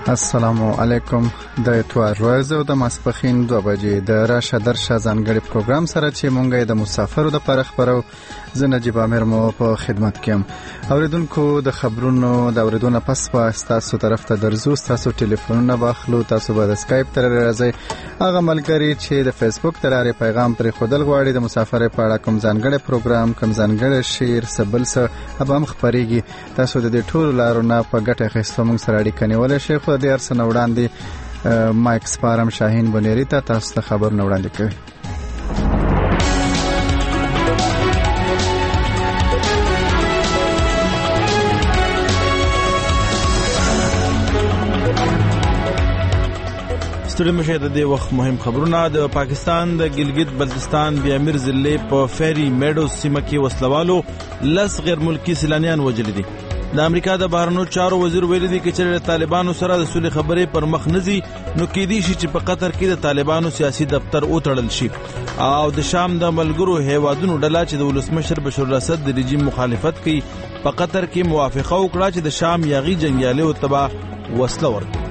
السلام علیکم د اتوار ورځ او د ماسپخین 2 بجې د راشه درشه ځانګړي پروګرام سره چې مونږه د مسافرو د پاره خبرو زه نجیب امیر مو په خدمت کې یم. اوریدونکو د خبرونو د اوریدونکو پس په تاسو طرف ته درځو، تاسو ټلیفونونه واخلو، تاسو به د اسکایپ تر راځي هغه ملګری چې د فیسبوک تر لارې پیغام پر خودل غواړي د مسافر په اړه کوم ځانګړي پروګرام کوم ځانګړي شعر سبل څه ابم خبريږي، تاسو د دې ټولو لارونو په ګټه اخیستو موږ سره اړیکه نیولای شئ. خو د ارسنه وړاندې مایک سپارم شاهین بنيري تاسو ته خبر نه وړاندې کوي. ستړي مشه د دې وخت مهم خبرونه. د پاکستان د ګلګت بلتستان بیا امیر ضلع په فيري میډوز سیمه کې وسلوالو 10 غیر ملکی سیلانیان وژل دي. د امریکا د بهرنیو چارو وزیر ویلي دی چې طالبانو سره د صلح خبرې پر مخ نزي نو کېدی شي چې په قطر کې د طالبانو سیاسي دفتر وتړل شي او د شام د ملګرو هیوادونو ډله چې د ولسمشر بشار الاسد د رژیم مخالفت کوي په قطر کې موافقه وکړه چې د شام یاغي جنگیالي او تبا وسله ورکړي.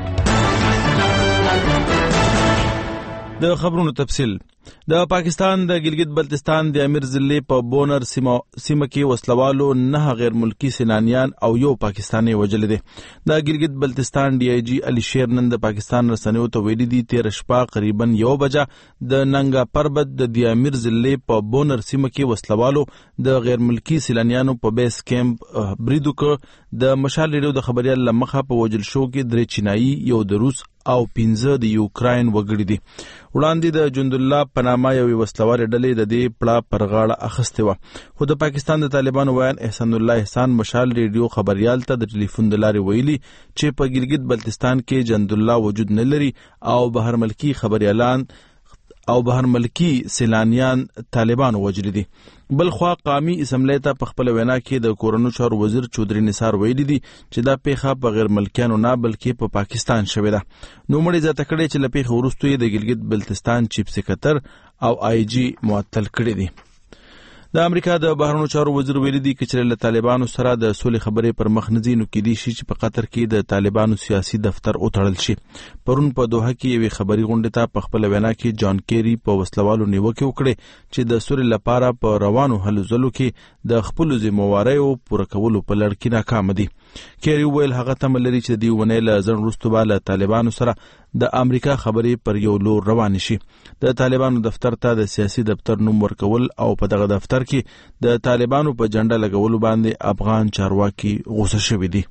د خبرونو تفصیل. د پاکستان د ګلګت بلتستان د امیر ضلع په بونر سیمه کې وسلوالو 9 غیر ملکی سیلانیان او یو پاکستانی وژل دي. د ګلګت بلتستان ډي آی جی علي شیر نن د پاکستان رسنیو ته ویلي دي 13 شپه قریبا 1 بجه د ننګا پربت د امیر ضلع په بونر سیمه کې وسلوالو د غیر ملکی سیلانیانو په بیس کیمپ بریدو کې د مشال ریډیو د خبريال لمخه په وژل شو کې 3 چینایي یو د روس او 15 د یوکراین وګړي دي. وړاندې د جند الله پنامه یو وسلوال ډلې د دې پړه پر غاړه اخسته و. خو د پاکستان د طالبانو ویان احسان الله احسان مشال ریډیو خبريال ته د ټلیفون د لارې ویلي چې په ګلګت بلتستان کې جند الله وجود نه لري او بهر ملکی خبريالان او بهر ملکی سیلانیان طالبان وجل دي. بل خوا قومي اسمبلی ته په خپل وینا کې د کورونو چارو وزیر چودري نثار ویلي دي چې دا پیښه په غیر ملکیانو نه بلکې په پاکستان شوې ده. نو مړي ځته کړي چې لپیخ ورستوي د ګلګت بلتستان چیف سکرټر او آی جی معطل کړي دي. د امریکا د بهرنیو چارو وزیر ویلي دی چې له طالبانو سره د صلح خبرې پر مخ نزي نو کېدی شي چې په قطر کې د طالبانو سیاسي دفتر وتړل شي. پرون په دوحه کې یو خبري غونډه ته په خپل وینا کې جان کیری په وسلوالو نیوکه وکړه چې د صلح لپاره په روانو هلو ځلو کې د خپل ذمہواریو پوره کولو په لړ کې ناکام دي. کیری ویل هغه تم لري چې دی ونه له ځن رستو بالا طالبانو سره د امریکا خبرې پر یو لور روان شي. د طالبانو دفتر ته د سیاسي دفتر نوم ورکول او په دغه دفتر کې د طالبانو په جنډه لګولو باندې افغان چارواکي غوسه شوي دي.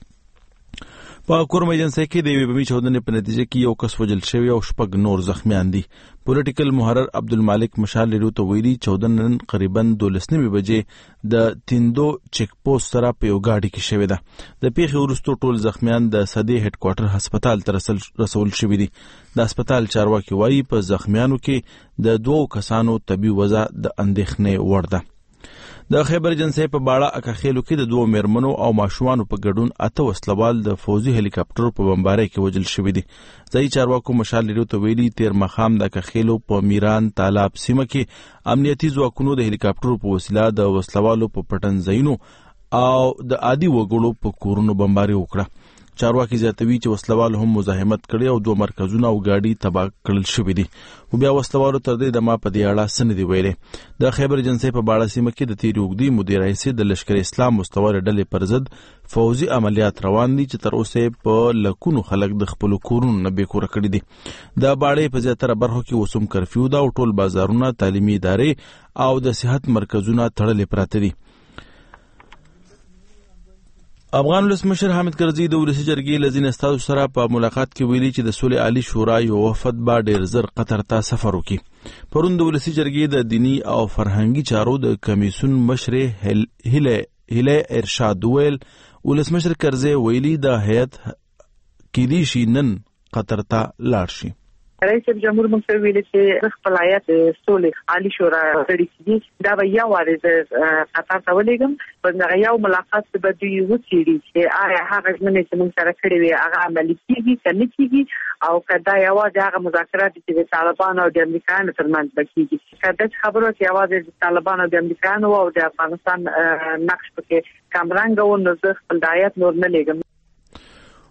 په کورم ایجنسی کې د یوې بمي چاودنې په نتیجه کې یو کس وژل شوی او 6 نور زخمیان دي. پولیټیکل محرر عبدالمالک مشال ریډیو ته ویلي چاودنه نن قریبا 12 بجې د تیندو چیک پوسټ سره په یو گاډي کې شوې ده. د پیښې وروسته ټول زخمیان د صدې هډ کوارټر هسپتال ته رسول شوي دي. د هسپتال چارواکي وایي په زخمیانو کې د 2 کسانو طبي وضع د اندېښنې وړ ده. د خیبر ایجنسی په باړه اکاخیلو کې د 2 میرمنو او ماشومانو په ګډون 8 وسلوال د فوزي هلیکاپټر په بمبارۍ کې وژل شوي دي. ځای چارواکو مشال ریډیو ته ویلي تیر مخام د اکاخیلو په میران تالاب سیمه کې امنیتي ځواکونو د هلیکاپټر په وسیله د وسلوالو په پټن ځایونو او د عادي وګړو په کورونو بمباري وکړه. چارواکي زیاتوي چې وسلوال هم مزاحمت کړي او 2 مرکزونه او گاډي تباه کړل شوې دي. خو بیا وسلوالو تر دې دمه په دې اړه سند دی ویلي. د خیبر ایجنسی په باړه سیمه کې د تیری وګړي مدیر رئیس د لشکر اسلام مستوار ډلې پر ضد فوزي عملیات روان دي چې تر اوسه په لکونو خلک د خپل کورونو نه بیکور کړي دي. د باړې په زیاتره برخو کې وسوم کرفیو دا او ټول بازارونه، تعلیمي ادارې او د صحت مرکزونه تړلې پراته دي. افغان ولسمشر حامد کرزي د ولسی جرګې لزین استاد سره په ملاقات کې ویلي چې د صلح عالی شورا یو وفد با ډیر زر قطر ته سفر وکړي. پرون د ولسی جرګې د دینی او فرهنګي چارو د کمیسیون مشر هله ارشاد ویل ولسمشر کرزي ویلي د هیئت کې دي شي نن قطر ته لاړ شي. رئیس جمهور موږ ویلي چې خپل آیات صلح عالی شورا غړي دا به یو وارد قطر ته ولېږم په دغه یو ملاقات به دوی وڅېړي چې آیا هغه ژمنې چې موږ سره کړې وي هغه عملي کېږي که نه کېږي او که دا یوازې هغه مذاکرات چې د طالبانو او د امریکایانو ترمنځ به کېږي. که داسې خبرو چې یوازې د طالبانو او د امریکایانو او د افغانستان نقش پکې کمرنګه و نو زه خپل د آیات نور نه لېږم.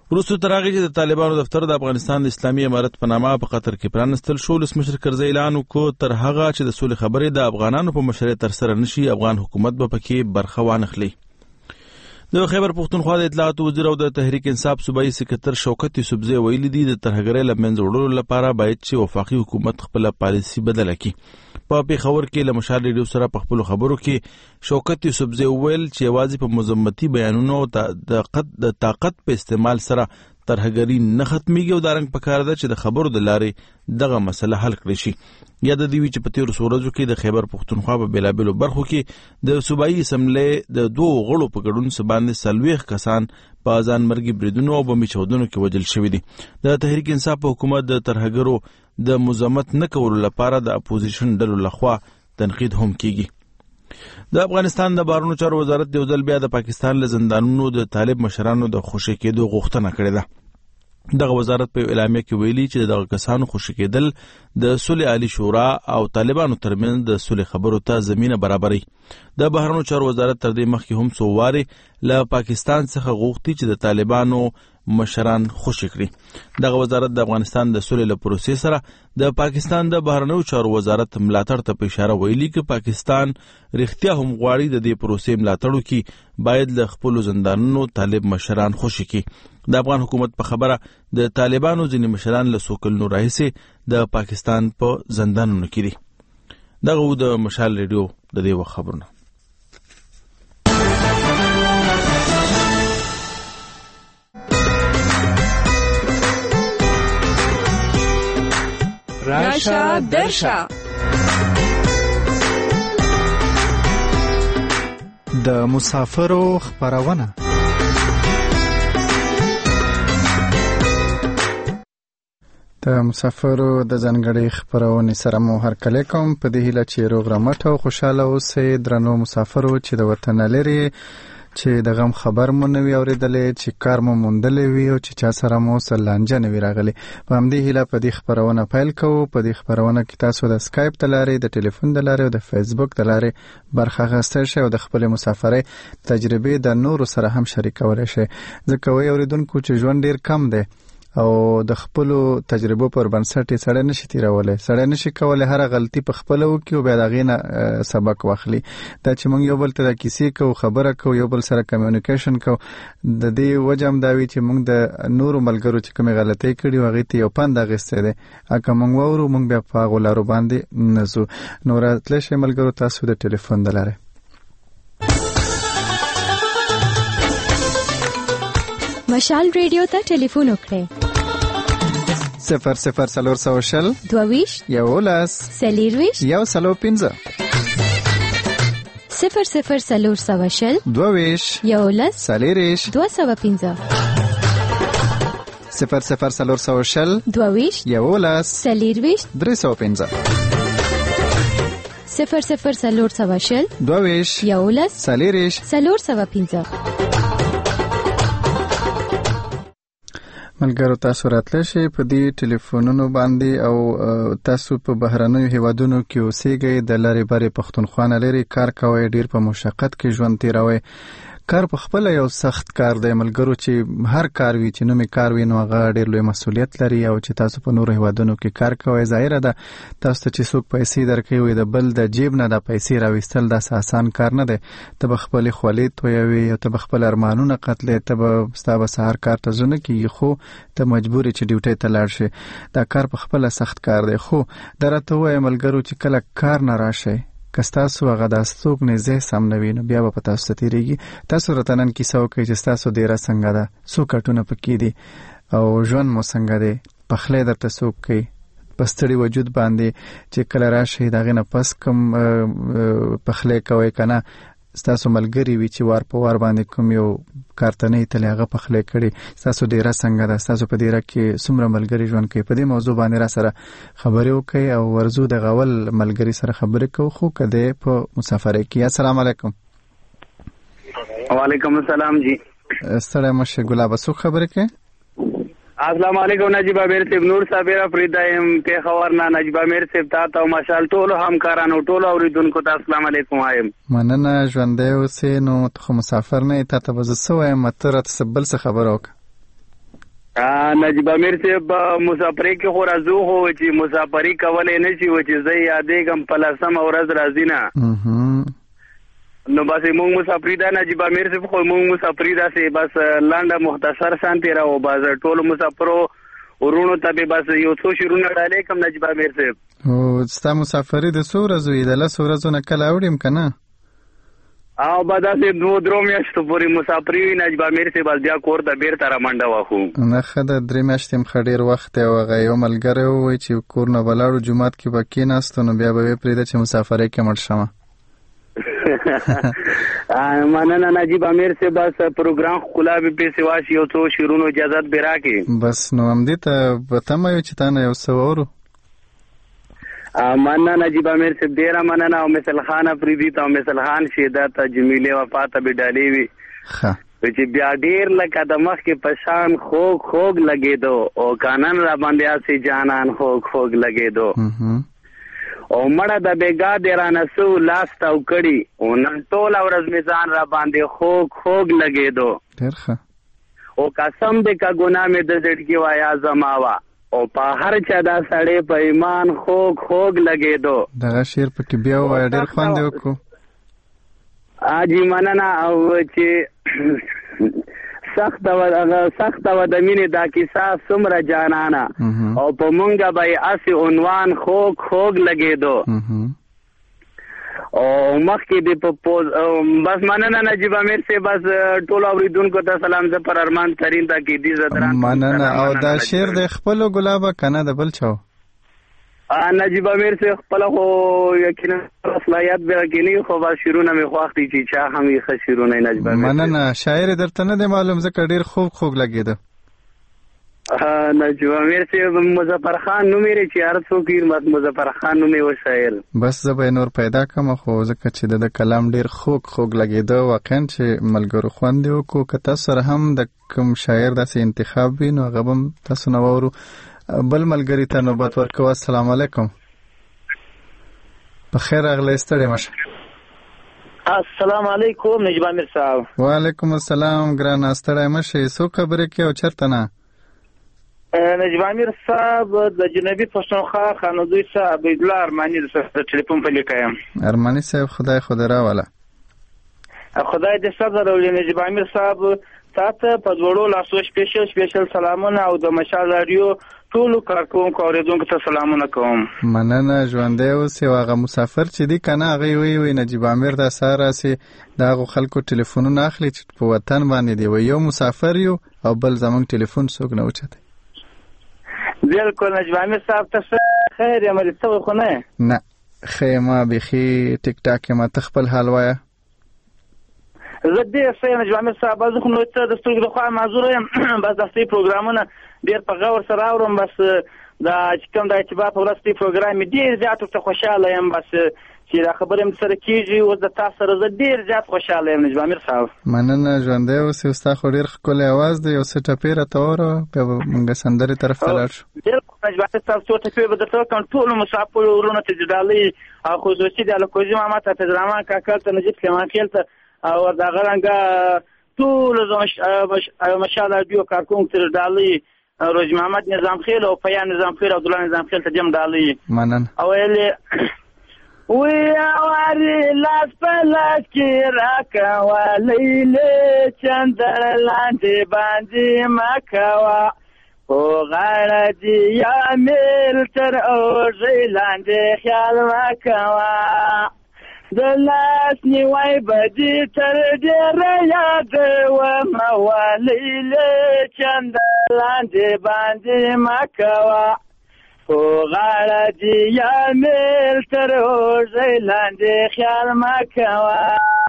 وروسته تر هغې چې د طالبانو دفتر د افغانستان د اسلامي امارت په نامه په قطر کې پرانستل شو، ولسمشر کرزي اعلان وکړ تر هغه چې د سولې خبرې د افغانانو په مشرۍ ترسره نشي، افغان حکومت به پکې برخه وانخلي. د خیبر پختونخوا د اطلاعات وزیر او د تحریک انصاف صوبایي سکرټر شوکت یوسفزی ویلي دي د ترهګرۍ له منځه وړلو لپاره باید چې وفاقي حکومت خپله پالیسي بدله کړي. په پېښور کې له مشال ریډیو سره په خپلو خبرو کې شوکت یوسفزی وویل چې یوازې په مذمتي بیانونو د طاقت په استعمال سره ترهګري نه ختميږي او دا رنګ پکار ده چې د خبرو د لارې دغه مسله حل کړي شي. یاد دی چې په تیرو ورځو کې د خیبر پختونخوا په بیلابیلو برخو کې د صوبایي اسمبلی د 2 غړو په ګډون باندې 40 کسان په ځان مرګي بریدونو او بمبي چاودنو کې وژل شوي دي. د تحریک انصاف حکومت د ترهګرو د مزاحمت نه کولو لپاره د اپوزیشن ډلو لخوا تنقید هم کیږي. د افغانستان د بهرنیو چارو وزارت د ځل بیا د پاکستان له زندانونو د طالب مشرانو د خوشی کېدو غوښتنه کړې ده. دغه وزارت په اعلامیه کې ویلي چې دغه کسانو خوشی کېدل د صلح عالی شورا او طالبانو ترمنځ د صلح خبرو ته زمينه برابري. د بهرنیو چارو وزارت تر دې مخکې هم څو واره له پاکستان څخه غوښتي چې د طالبانو مشران خوشی کړي. دغه وزارت د افغانستان د صلح له پروسې سره د پاکستان د بهرنیو چارو وزارت ملاتړ ته په اشاره ویلي چې پاکستان رښتیا هم غواړي د دې پروسې ملاتړ وکړي، باید له خپل زندانونو طالب مشران خوشی کړي. د افغان حکومت په خبره د طالبانو ځینې مشران له سوکلنو راهیسې د پاکستان په زندانونو کې دي. دغه د مشال ریډیو د دې وخت خبرونه. راشه درشه د مسافرو خبرونه. د مسافرو د ځانګړي خبرونې سره مو هرکلی کوم په دې هیله چې روغ رمټ او خوشاله اوسئ. درنو مسافرو چې د وطن لري، چې د غم خبر مو نه وي اورېدلې، چې کار مو موندلی وي او چې چا سره مو څه لانجه نه وي راغلی، په همدې هیله په دې خبرونه پیل کوو. په دې خبرونه کې تاسو د سکایپ د لارې، د ټلیفون د لارې او د فیسبوک د لارې برخه اخیستی شئ او د خپلې مسافرۍ تجربې د نورو سره هم شریکولی شئ، ځکه وایي اورېدونکو چې ژوند ډېر کم دی او د خپلو تجربو پر بنسټ یې سړی نشي تیرولی، سړی نشي کولی هره غلطي په خپله وکړي او بیا د هغې نه سبق واخلي. دا چې موږ یو بل ته د کیسې کوو، خبره کوو، یو بل سره کمیونیکیشن کوو، د دې وجه هم دا وي چې موږ د نورو ملګرو چې کومې غلطۍ کړي وو هغې ته یو پند اخیستی دی، که موږ واورو موږ بیا په هغو لارو باندې نه ځو. نو راتلی شئ ملګرو تاسو د ټلیفون د لارې. مشال ریډیو ته ټلیفون وکړئ 0040 22 11 40 105 0040 22 11 40 205 0040 22 11 40 305 0040 22 11 40 405. ملګرو تاسو راتلی شئ په دې ټلیفونونو باندې او تاسو په بهرنیو هیوادونو کې اوسیږئ، د لارې بارې پښتونخوا نه لرې کار کوئ، ډېر په مشقت کې ژوند تیروئ. کار په خپله یو سخت کار دی ملګرو، چې هر کار وي چې نومې کار وي نو هغه ډېر لوی مسؤلیت لري، او چې تاسو په نورو هیوادونو کې کار کوئ ظاهره ده تاسو ته چې څوک پیسې درکوي د بل د جیب نه د پیسې راویستل داسې آسان کار نه دی. ته به خپلې خولې تویوي او ته به خپل ارمانونه قتلې، ته به ستا به سهار کار ته زړه نه کېږي، خو ته مجبور یې چې ډیوټۍ ته لاړ شې. دا کار په خپله سخت کار دی، خو دا راته ووایه ملګرو چې کله کار نه راشئ که ستاسو هغه د استوګنې ځای سم نه وي نو بیا به په تاسو ته تېرېږي. تاسو راته نن کیسه وکړئ چې ستاسو دیره څنګه ده، څو کټونه پکې دي او ژوند مو څنګه دی، پخلی درته څوک کوي په ستړي وجود باندې چې کله راشئ د هغې نه پس کوم پخلی کوئ که نه ستاسو ملګري وي چې وار په وار باندې کوم یو کارتنۍ تلې هغه پخلی کړي، ستاسو ډیره څنګه ده، ستاسو په ډیره کې څومره ملګري ژوند کوي. په دې موضوع باندې را سره خبرې وکړئ او ورځو د غول ملګري سره خبرې کوو، خو که دی په مسافرۍ کې. السلام علیکم. وعلیکم السلام جی. ستړی مشه ګلابه، څوک خبرې کوي؟ السلام علیکم نجیب امیر صاحب، نور صابر فریدایم په خبر نه نجیب امیر صاحب تاسو او ماشال ټول همکارانو ټول اوریدونکو ته السلام علیکم وایم. مننه ژوندی اوسې. نو ته مسافر نه ته به زه څه وایم، ته راته بل څه خبره وکړه. نجیب امیر صاحب مسافرۍ کې خو راځو خو چې مسافرۍ کولای نشي و چې زه یادېږم په لسمه ورځ راځي نه نو بس موږ مسافرۍ دا نجیب امیر صاحب خو موږ مسافرۍ داسې بس لنډه مختصر شانتې راو بس ټولو مسافرو ورونو ته به بس یو څو شعرونه ډالې کوم نجیب امیر صاحب او ستا مسافرۍ د څو ورځو وي د 10 ورځو نه کله اوړم که نه او به داسې 2-3 میاشتو پورې مسافرۍ وي نجیب امیر صاحب بیا کور ته بیرته رامنډه واخو نه ښه ده 3 میاشتې هم ښه ډېر وخت دی او هغه یو ملګری ووایي چې کور نه به لاړو جومات کې به کېناستو نو بیا به ویې پرېږده چې مسافرۍ کې مړ شمه مننه نجیب امیر صاحب بس پروګرام ښکلا به پسې واشي یو څو شعرونو اجازت به راکړي بس نو همدې ته به تمه یو چې تا نه یو څه واورو مننه نجیب امیر صاحب ډېره مننه او مثل خان افریدي ته او مثل خان شیدا ته جمیلې وفا ته به ډالې وي چې بیا ډېر لکه د مخکې په شان خوږ خوږ لګېدو او کانن را باندې اسې جانان خوږ خوږ لګېدو او مړه د بیګا دې رانه سو لاس تاو کړي او نن ټوله ورځ مې ځان را باندې خوږ خوږ لګېدو ډېر ښه او قسم دې که ګناه مې د زړګي وایا زما وه او په هر چا دا سړی په ایمان خوږ خوږ لګېدو دغه شعر پکې بیا ووایه ډېر خوند یې وکړو حاجي مننه او چې سخت و د مینې دا کیسه څومره جانانه او په مونږه به یې اسې عنوان خوږ خوږ لګېدو او مخکې دې په بس مننه نجیب امیر صاحب بس ټولو اورېدونکو ته سلام زه پر ارمان ترین تاکیدي زدران مننه او دا شعر د خپلو ګلابه که نه د بل چاو نجیب امیر صاحب خپله خو یقینا صلاحیت به کې نه خو بس شعرونه مې خوښ دي چې چا هم یې ښه شعرونه نجیب امیر مننه شاعر درته نه دی معلوم ځکه ډېر خوږ خوږ لګېده نجیب امیر صاحب مظفر خان نوم یې چې هر څوک یې مظفر خان نوم یې و شاعر بس زه به یې نور پیدا کړم خو ځکه چې د کلام ډېر خوږ خوږ لګېده واقعا چې ملګرو خوند یې وکړو که تاسو سره هم د کوم شاعر داسې انتخاب وي نو هغه به هم تاسو نه واورو بل ملګري ته نوبت ورکوه السلام علیکم بخیر راغلی ستړی مشه السلام علیکم نجیب امیر صاحب وعلیکم السلام ګرانه ستړی مشې څوک خبرې کوي او چېرته نه نجیب امیر صاحب د جنوبي پښتونخوا خانزوی صاحب عبیدالله ارماني د ټلیفون په لیکه یم ارماني صاحب خدای خو دې راوله خدای دې صبر راولي نجیب امیر صاحب تاته په دوړو لاسو سپیشل سلامونه او د مشال رادیو ټولو کارکوونکو اورېدونکو ته سلامونه کوم مننه ژوندی اوسې او هغه مسافر چې دي که نه هغوی وایي نجیب امیر دا سهار راسې د هغو خلکو ټلیفونونه اخلي چې په وطن باندې دی وایي یو مسافر یو او بل زموږ ټلیفون څوک نه اوچتی بالکل نجیب امیر صاحب ته خیر یم مریض شوی خو نه نه ښه یم بیخي ټیک ټاک یم ته خپل حال وایه زه ډېر ښه یم نجیب امیر صاحب زه خو نو څه د سترګو د خوا معذوره یم بس د هفتې پروګرامونه ډېر په غور سره اورم بس دا چې کوم د اعتبار په ورځ پروګرام مې ډېر زیات ورته خوشحاله یم بس چې دا خبرې مې سره کېږي اوس د تاسو سره زه ډېر زیات خوشحاله یم نجیب امیر صاحب مننه ژوندی اوسې ستا خو ډېر ښکلی اواز دی یو څه ټپې راته واوروه بیا به مونږ سندرې طرف ته لاړ شو بالکل نجیب امیر صاحب څو ټپې به درته وکړم ټولو مسافرو ورونو ته جدالۍ او خصوصي د الکوزي ماما ته حافظ الرحمن کاکل ته نجیب سلیمان خېل ته او دغه رنګه ټولو مشال رادیو کارکوونکو ته ډالۍ روز محمد نظام خیل او پیان نظام خیل او عبدالله نظام خیل ته جمع ډالۍ مننه او ویلې وی اواري لاس په لاس کې راکوه لیلې چندر لاندې باندې مکوه په غاړه دې یا میل تر اوږې لاندې خیال مکوه د لاس نیوی به دې تر ډېره یادومه لیلې چندر لاندې باندې مکوه په غاړه دې یا میل تر اوږې لاندې خیال مکوه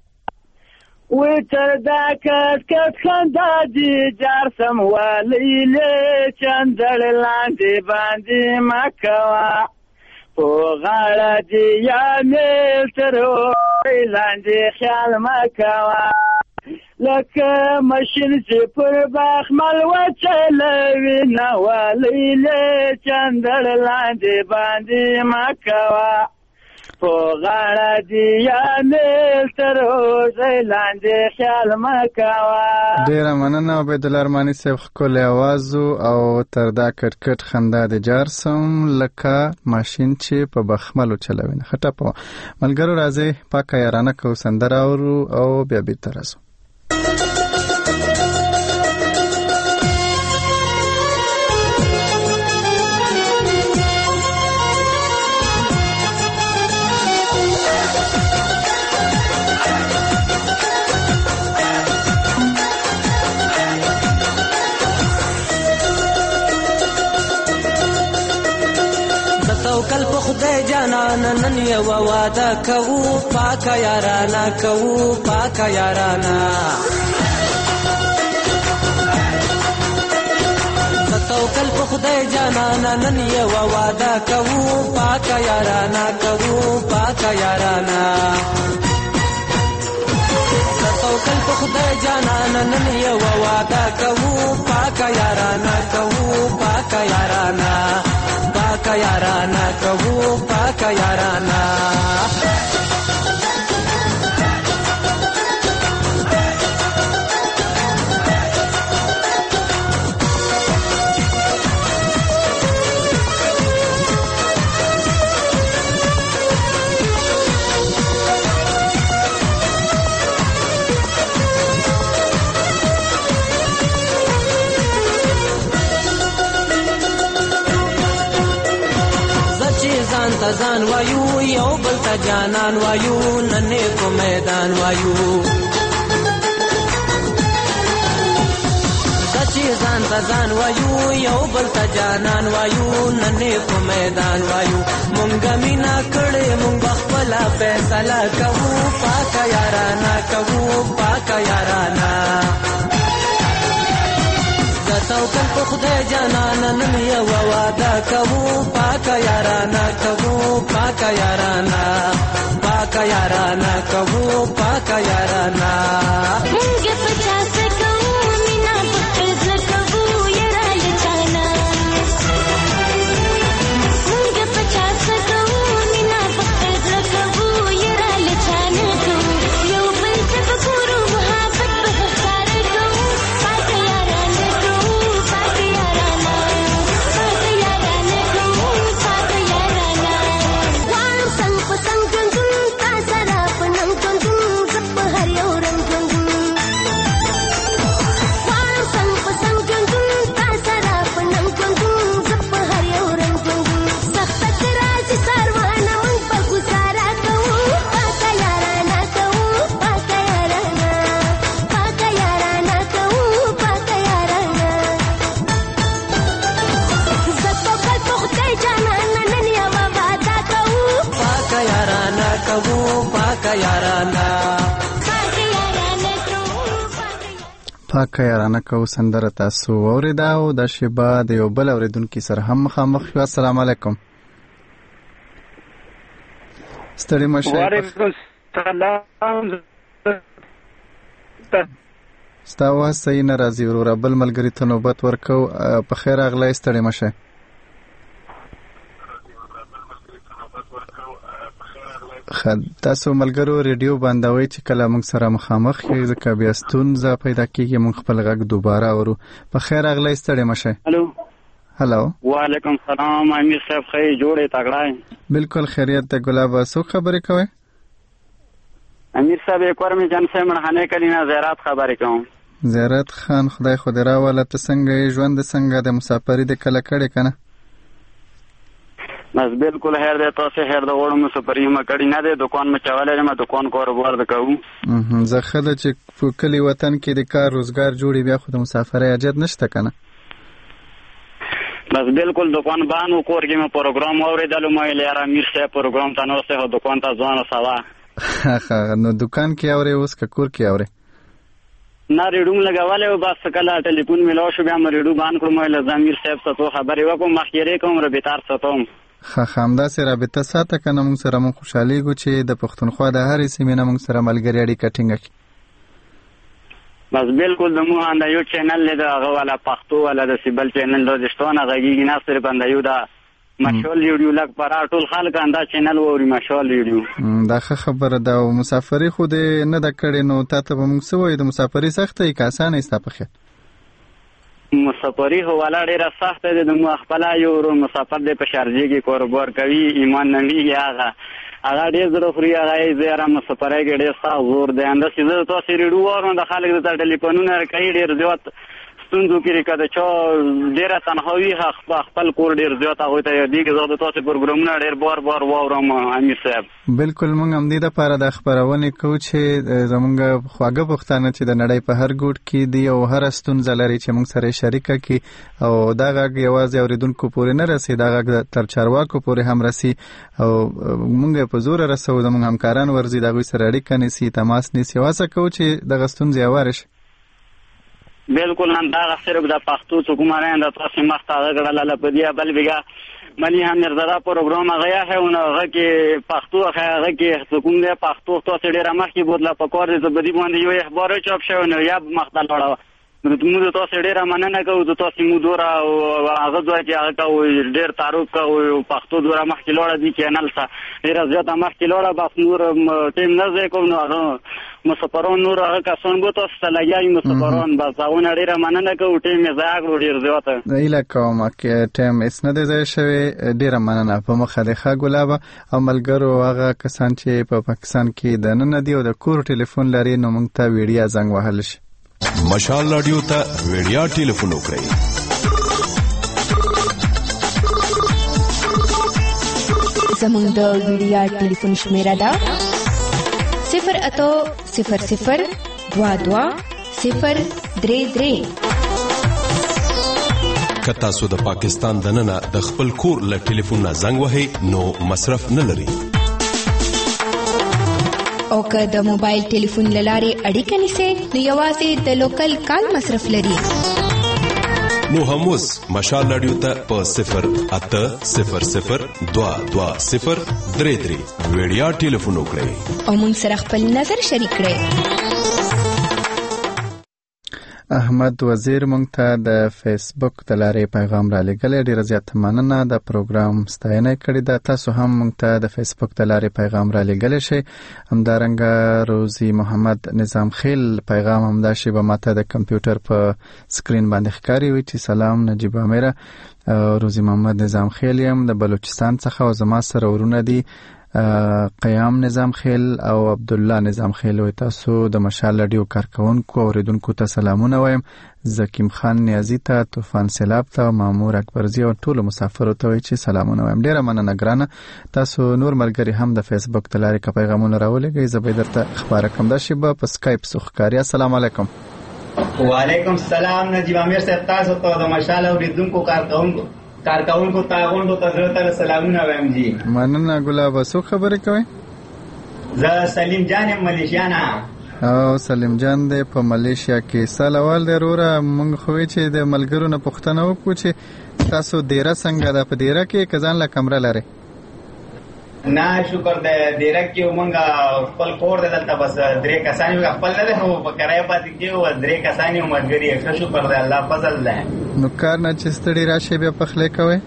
وی تر دا کټ خندا دې جار سم لیلې چندر لاندې باندې مکوه په غاړه دې یا میل تر اوږې لاندې خیال مکوه لکه مشین چې پر بخمل وچلوي نه لیلې چندر لاندې باندې مکوه په غاړه دی یا مل تر اوسه لاندې خیال مکوا. ډیره مننه عبید الله ارماني صاحب، ښکلی اواز او تر دا کټ خندا د جار سم لکه ماشین چې په بخملو چلوي نه خټه په ملګرو. راځي پاکه یارانه کو سندره او بیا بیرته راځو. توکل په خدای جانان نن یو واده کوو پاکه یارانه کوو پاکه یارانه. توکل په خدای جانان نن یو واده کوو پاکه یارانه کوو پاکه یارانه. توکل په خدای جانان نن یو واده کوو پاکه یارانه کوو پاکه یارانه پاکه یارانه کوو پاکه یارانه. ځان وایو یو بل ته جانان وایو نن په میدان وایو. سچي ځان وایو یو بل ته جانان وایو نن په میدان وایو. مونږ مینا کړې مونږ خپل فیصله کوو پاکه یارانه کوو پاکه یارانه. توکل په خدای جانان نن یو واده کوو پاکه یارانه کوو پاکه یارانه پاکه یارانه کوو پاکه یارانه. مونږ په چا څه کوو مینا په زړه کوو یاره لچانا. مونږ په چا څه کوو مینا په زړه کوو یاره لچانا کوو. یو بل څه په کورو محبت په ښکار کوو پاکه یارانه کوو پاکه یارانه پاکه یارانه کوو پاکه یارانه. غواړم څنګ په څنګ ژوندون تا سره په ننګ ژوندون زه په هر یو رنګ ژوندون. غواړم څنګ په څنګ ژوندون تا سره په ننګ ژوندون زه په هر یو رنګ ژوندون. سخته چې راځي ساروانه موږ به ګزاره کوو پاکه یارانه کوو پاکه یارانه پاکه یارانه کوو پاکه یارانه. زه توکل په خدای جانان نن یوه واده کوو پاکه یارانه کوو پاکه یارانه. پاکه یارانه کو سندره تاسو اوریدا او د شیبه د یو بل اوریدونکو سره هم مخامخ یو. السلام علیکم. ستړي مشه. وعلیکم السلام. ستا واز صحیح نه راځي وروره، بل ملګري ته نوبت ورکو. په خیر اغلی، ستړي مشه. تاسو ملګرو ریډیو بندوي چې کله موږ سره مخامخ یې ځکه بیا ستونزه پیدا کیږي، موږ خپل غږ دوباره اورو. په خیر اغلی، ستړي مشه. هلو. وعلیکم السلام. امیر صاحب خیر جوړې تګړه؟ بالکل خیریت ده. ګلاب څوک خبرې کوي؟ امیر صاحب یک ور می جان سے مرحانه کلینا زیارت خبرې کوم. زیارت خان خدای خو دې راوله. ته څنګه یې؟ ژوند څنګه د مسافرۍ د کله کړې کنه؟ بس بالکل خیر ده. تاسو خیر ده وړم مسافرۍ ما کړی نه ده. دکان ما چاواله ما دکان کاروبار وکاو. زه خله چې کلی وطن کې د کار روزګار جوړي بیا خو د مسافرۍ اجازه نشته کنه. بس بالکل دکان باندې کور کې ما پروګرام اوریدلو. ما لاره امیر صاحب پروګرام ته نو سه دکان ته ځوان سوا. نو دکان کې اوري اوس کور کې اوري؟ نه ریډوم لګاواله او بس کله ټلیفون ملو شو بیا ما ریډو باندې کوم له زمیر صاحب ته خبرې وکم مخکې کوم ربطار ساتم. خامدا سره رابطه ساته کنه. موږ سره مون خوشحالي ګو چې د پښتونخوا د هرې سیمې نه موږ سره ملګری اړیکه ټینګه کړي. بس بالکل د مو انده یو چینل له هغه والا پښتو والا د سیبل چینل د دشتونه غږیږي نه صرف انده یو دا مشال ریډیو لک پر ټول خلک اندا چینل ووري مشال ریډیو دا خبره ده. او مسافری خو دې نه د کړي نو تاسو به موږ سوې د مسافری سختي که اسانه است په خیر؟ مسافری هو ولا ډیره سخته ده. د خپل یو مسافر د په شارجه کې کاروبار کوي ایمان نمیږي هغه ډیر زړه خوري هغه زیاره مسافرای کې ډیر ښه زور دی. انده چې تاسو ریډیو ورو د خلک د ټلیفونونو کوي ډیر زیات ستونزو کې کده چې ډیره تنهایی خپل کور ډیر زیات هغه ته دی چې زه د تاسو پروګرامونه ډیر بار واورم امیر صاحب. بالکل موږ هم دې لپاره د خبرونه کوو چې زمونږ خواږه پښتانه چې د نړۍ په هر ګوټ کې دی او هر ستونزه لري چې موږ سره شریکه کی او دا غږ یوازې اوریدونکو پورې نه رسي، دا غږ تر چارواکو پورې هم رسي او موږ په زور رسو. زموږ همکاران ورزي دغه سره اړیکه نیسي، تماس نیسي، واسه کوو چې د ستونزې اورش. بالکل نن دا صرف د پښتو حکومت د تاسو مخته غړل لپاره بل بیګه ملي هم مرزا پروګرام غیا ہے او هغه کې پښتو هغه کې حکومت د پښتو تاسو ډیر مخکې بدله پکور دي په دې باندې یو اخبار چاپ شو نو یا مخته لاړه. موږ تاسو ډیر مننه کوو تاسو مو دورا او هغه دوی چې هغه کوي ډیر تعارف کوي پښتو دورا مخکې لاړه دي چینل سره ډیر زیات مخکې لاړه بس نور ټیم نه زه کوم نو هغه مسافرون نور هغه کسان بو تاسو ته لګیای مسافرون بس هغه ډیر مننه کوي ټیم یې زاګ ډیر زیات ایله کوم چې ټیم اس نه دی شوی ډیر مننه په مخه د ښه ګلابه عملګرو هغه کسان چې په پاکستان کې د نن دی او د کور ټلیفون لري نو موږ ته ویډیو زنګ وهل شي. مشال رادیو ته ویډیو ټلیفون وکړئ. زموږ د ویډیو ټلیفون شمیره ده 08000220033. که تاسو د پاکستان دننه د خپل کور له ټلیفون نه زنګ وهئ نو مصرف نه لري. او که د موبایل ټلیفون لارې اړیکه نیسئ نو یوازې د لوکل کال مصرف لري. نو هم اوس مشال رادیو ته په 08000220033 ویډیو ټلیفون وکړئ او موږ سره خپل نظر شریک کړئ. احمد وزیر مونږ ته د فیسبوک د لارې پیغام را لګلې. ډیره زیاته مننه د پروګرام ستاینه کړې ده. تاسو هم مونږ ته د فیسبوک د لارې پیغام را لګلې شئ. همدارنګه روزي محمد نظام خیل پیغام هم دا شی به ماته د کمپیوټر په سکرین باندې ښکاری وي چې سلام نجیب امیره. روزي محمد نظام خیل هم د بلوچستان څخه او زما سره ورونه دي قیام نظام خیل او عبد الله نظام خیل. او تاسو د مشال رادیو کارکونکو اوریدونکو ته سلامونه وایم. زکیم خان نیازی ته، طوفان سیلاب ته، مامور اکبرزی او ټول مسافرو ته وایي چې سلامونه وایم. ډیره مننه ګرانه. تاسو نور ملګری هم د فیسبوک د لارې کا پیغامونه راولېږئ. زه به درته خبره کوم. دا شی به په سکایپ سوخکاری. السلام علیکم. وعلیکم السلام نجیب امیر صاحب. تاسو ته د مشال اوریدونکو کارکونکو تاغونکو ته سلامونه وایم جی. مننه ګلاب. څو خبرې کوي؟ زه سلیم جان ملیشیا نه. او سلیم جان دې په ملیشیا کې سلوال دی وروره. مونږ خو چې د ملګرو نه پوښتنه وکړو چې تاسو ډیره څنګه ده؟ په ډیره کې کزان لا کمره لري؟ نه شکر دې ډیره کې مونږه خپل کور دلته بس درې کسان یو خپل نه هو په کرای پاتې کې و درې کسان یو مرګري. شکر دې الله فضل ده. نو کار نه چې ستړي راشي بیا پخلې کوي؟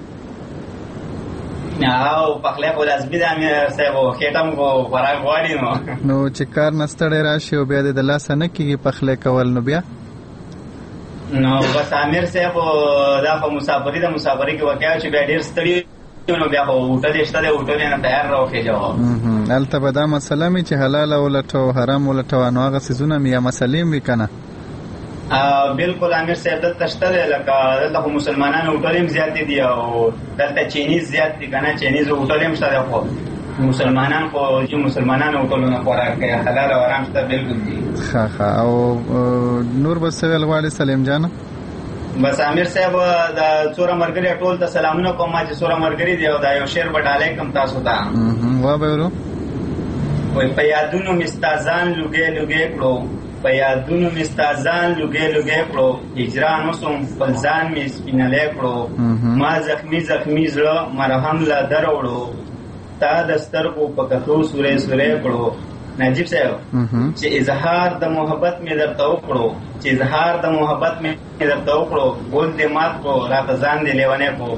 او پخلې خو لازمي ده مې صاحب خېټم کو خوراک غواړي نو چې کار نه ستړي راشي او بیا د لاس نه کېږي پخلې کول نو بیا نو بس امیر صاحب دا په مسافرۍ کې واقعا چې بیا ډېر ستړي نو بیا هوټل شته د هوټل نه تیار راوخې جواب البته به دا مسله می چې حلال او لټو حرام ولټو نو هغه سيزونه می مسلې می کنه. بالکل امیر صاحب دلته شته لکه دلته مسلمانانو هوټل هم زیات دي او دلته چینیز زیات دي کنه. چینیز هوټل هم شته خو مسلمانان خو چې مسلمانانو هوټلونه خوراک کوي حلال او حرام شته بالکل دي. ښه او نور بسویل غواړي سلیم جان. بس امیر صاحب دا څوره مرګري ټول ته سلامونه کوم چې څوره مرګري دی او دا یو شعر وډالای کوم تاسو ته. وا به ورو وای په یادونو مستازان لوګي کړو، په یادونو مستازان لوګي کړو، هجران وسوم بلزان می سپینلې کړو، ما زخمی زړه مرهم لا دروړو، تا دسترګو په کتو سورې کړو. نجیب صاحب چې اظهار د محبت می درته وکړو، ګل دې مات کو راته ځان دې لیونه کو،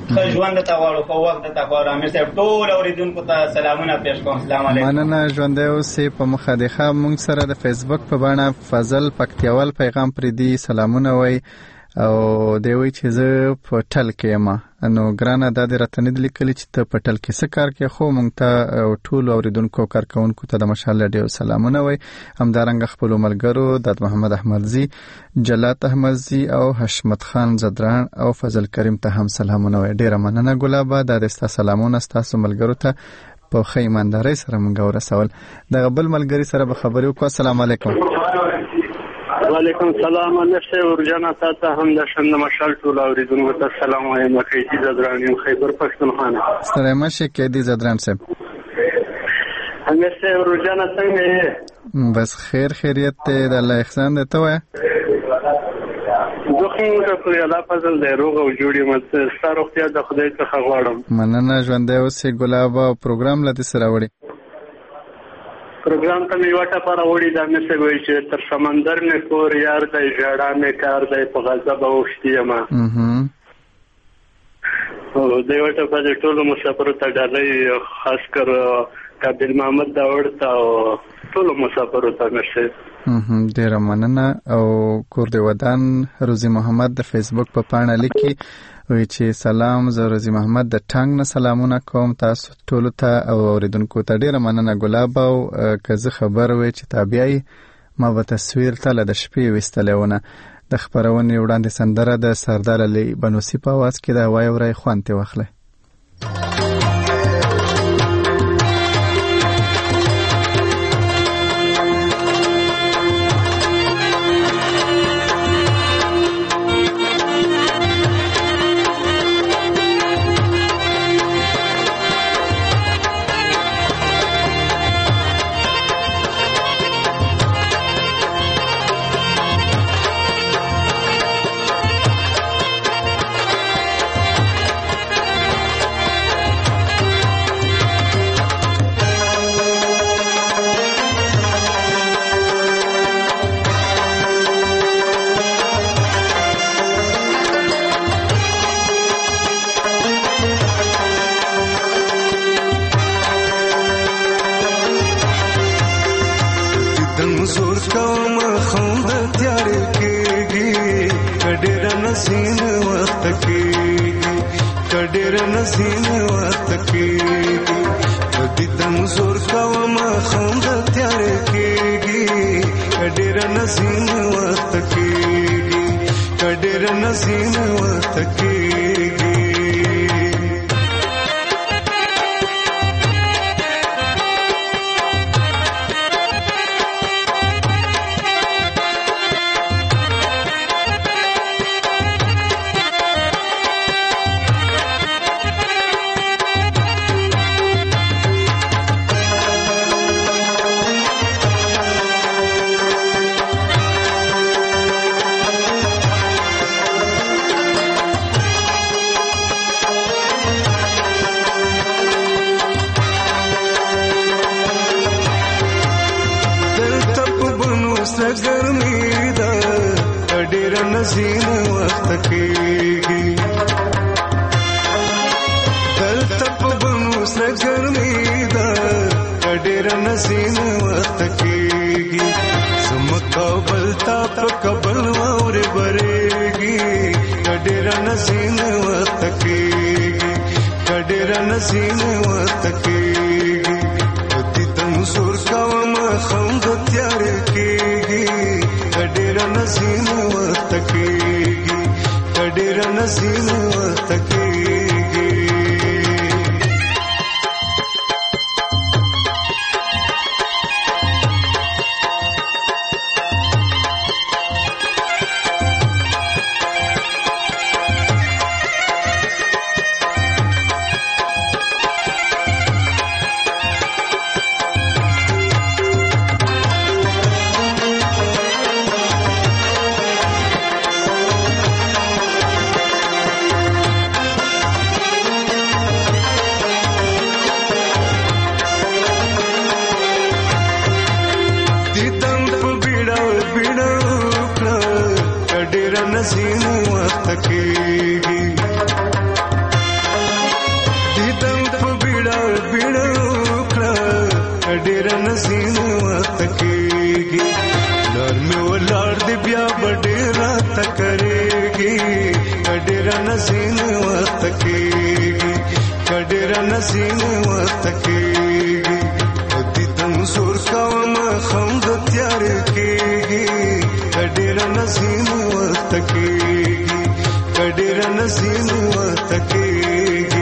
خو ژوند ته غواړو خو وخت ته غواړو. امیر صاحب ټول اوریدونکو ته سلامونه پیښ کوم. السلام علیکم. مننه ژوند اوسې. په مخه د ښه مونږ سره د فیسبوک په بڼه فضل پکتیاوال پیغام پردي سلامونه وای او دی وی چې زه په ټل کې یم. نو ګرانه دا د راتنه د لیکل چې ته په ټل کې څه کار کې خو مونږ ته ټول اوریدونکو کارکونکو ته د مشال ډیو سلامونه وای. همدارنګه خپل ملګرو د محمد احمدزي، جلات احمدزي او حشمت خان زدران او فضل کریم ته هم سلامونه وای. ډیره مننه ګلابا د دستا سلامونه تاسو ملګرو ته په ښه ایمانداري سره مونږ ورسول. د بل ملګری سره به خبرې وکړو. السلام علیکم. وعلیکم السلام. نشه ورجانا تاسو هم د شند مشال ټول اوریدونکو ته سلام وایم. مکیدی زدرانی خیبر پښتونخوا. ستړی مشه کېدی زدران صاحب. نشه ورجانا څنګه؟ بس خیر خیریت ته د الله احسان ده. ته وای دوخه په الله فضل د روغ او جوړی مت ستاره اختیار د خدای څخه غواړم. مننه ژوند اوسې ګلابا. پروګرام لته سره وړي پروګرام ته میوټه پر وړي د مې څه وایي چې تر سمندر نه کور یار د ژړا مې کار د په غضب اوښتي ما او دیوټه په ټولو مسافر ته ډالۍ خاص کر کابل محمد داوړ ته او ټولو مسافر ته نشه. ډیره مننه. او کور دی ودان روزي محمد د فیسبوک په پاڼه لیکي وی چې سلام زه روزي محمد د ټنګ نه سلامونه کوم تاسو ټول ته او اوریدونکو ته. ډیره مننه ګلاب. او که زه خبر وې چې تابعي ما به تصویر ته د شپې وستلونه د خبرونې وړاندې سندره د سردار علي بنوسی په आवाज کې د وای ورای خوانته واخله. بیڑا بیڑا کړه ډېر نسین وخت کېږي نرمه ولار دې بیا ډېر تکرېږي ډېر نسین وخت کېږي ډېر نسین وخت کېږي دې تم سور کوم خم د تیار کېږي ډېر نسین وخت کېږي ډېر نسین وخت کېږي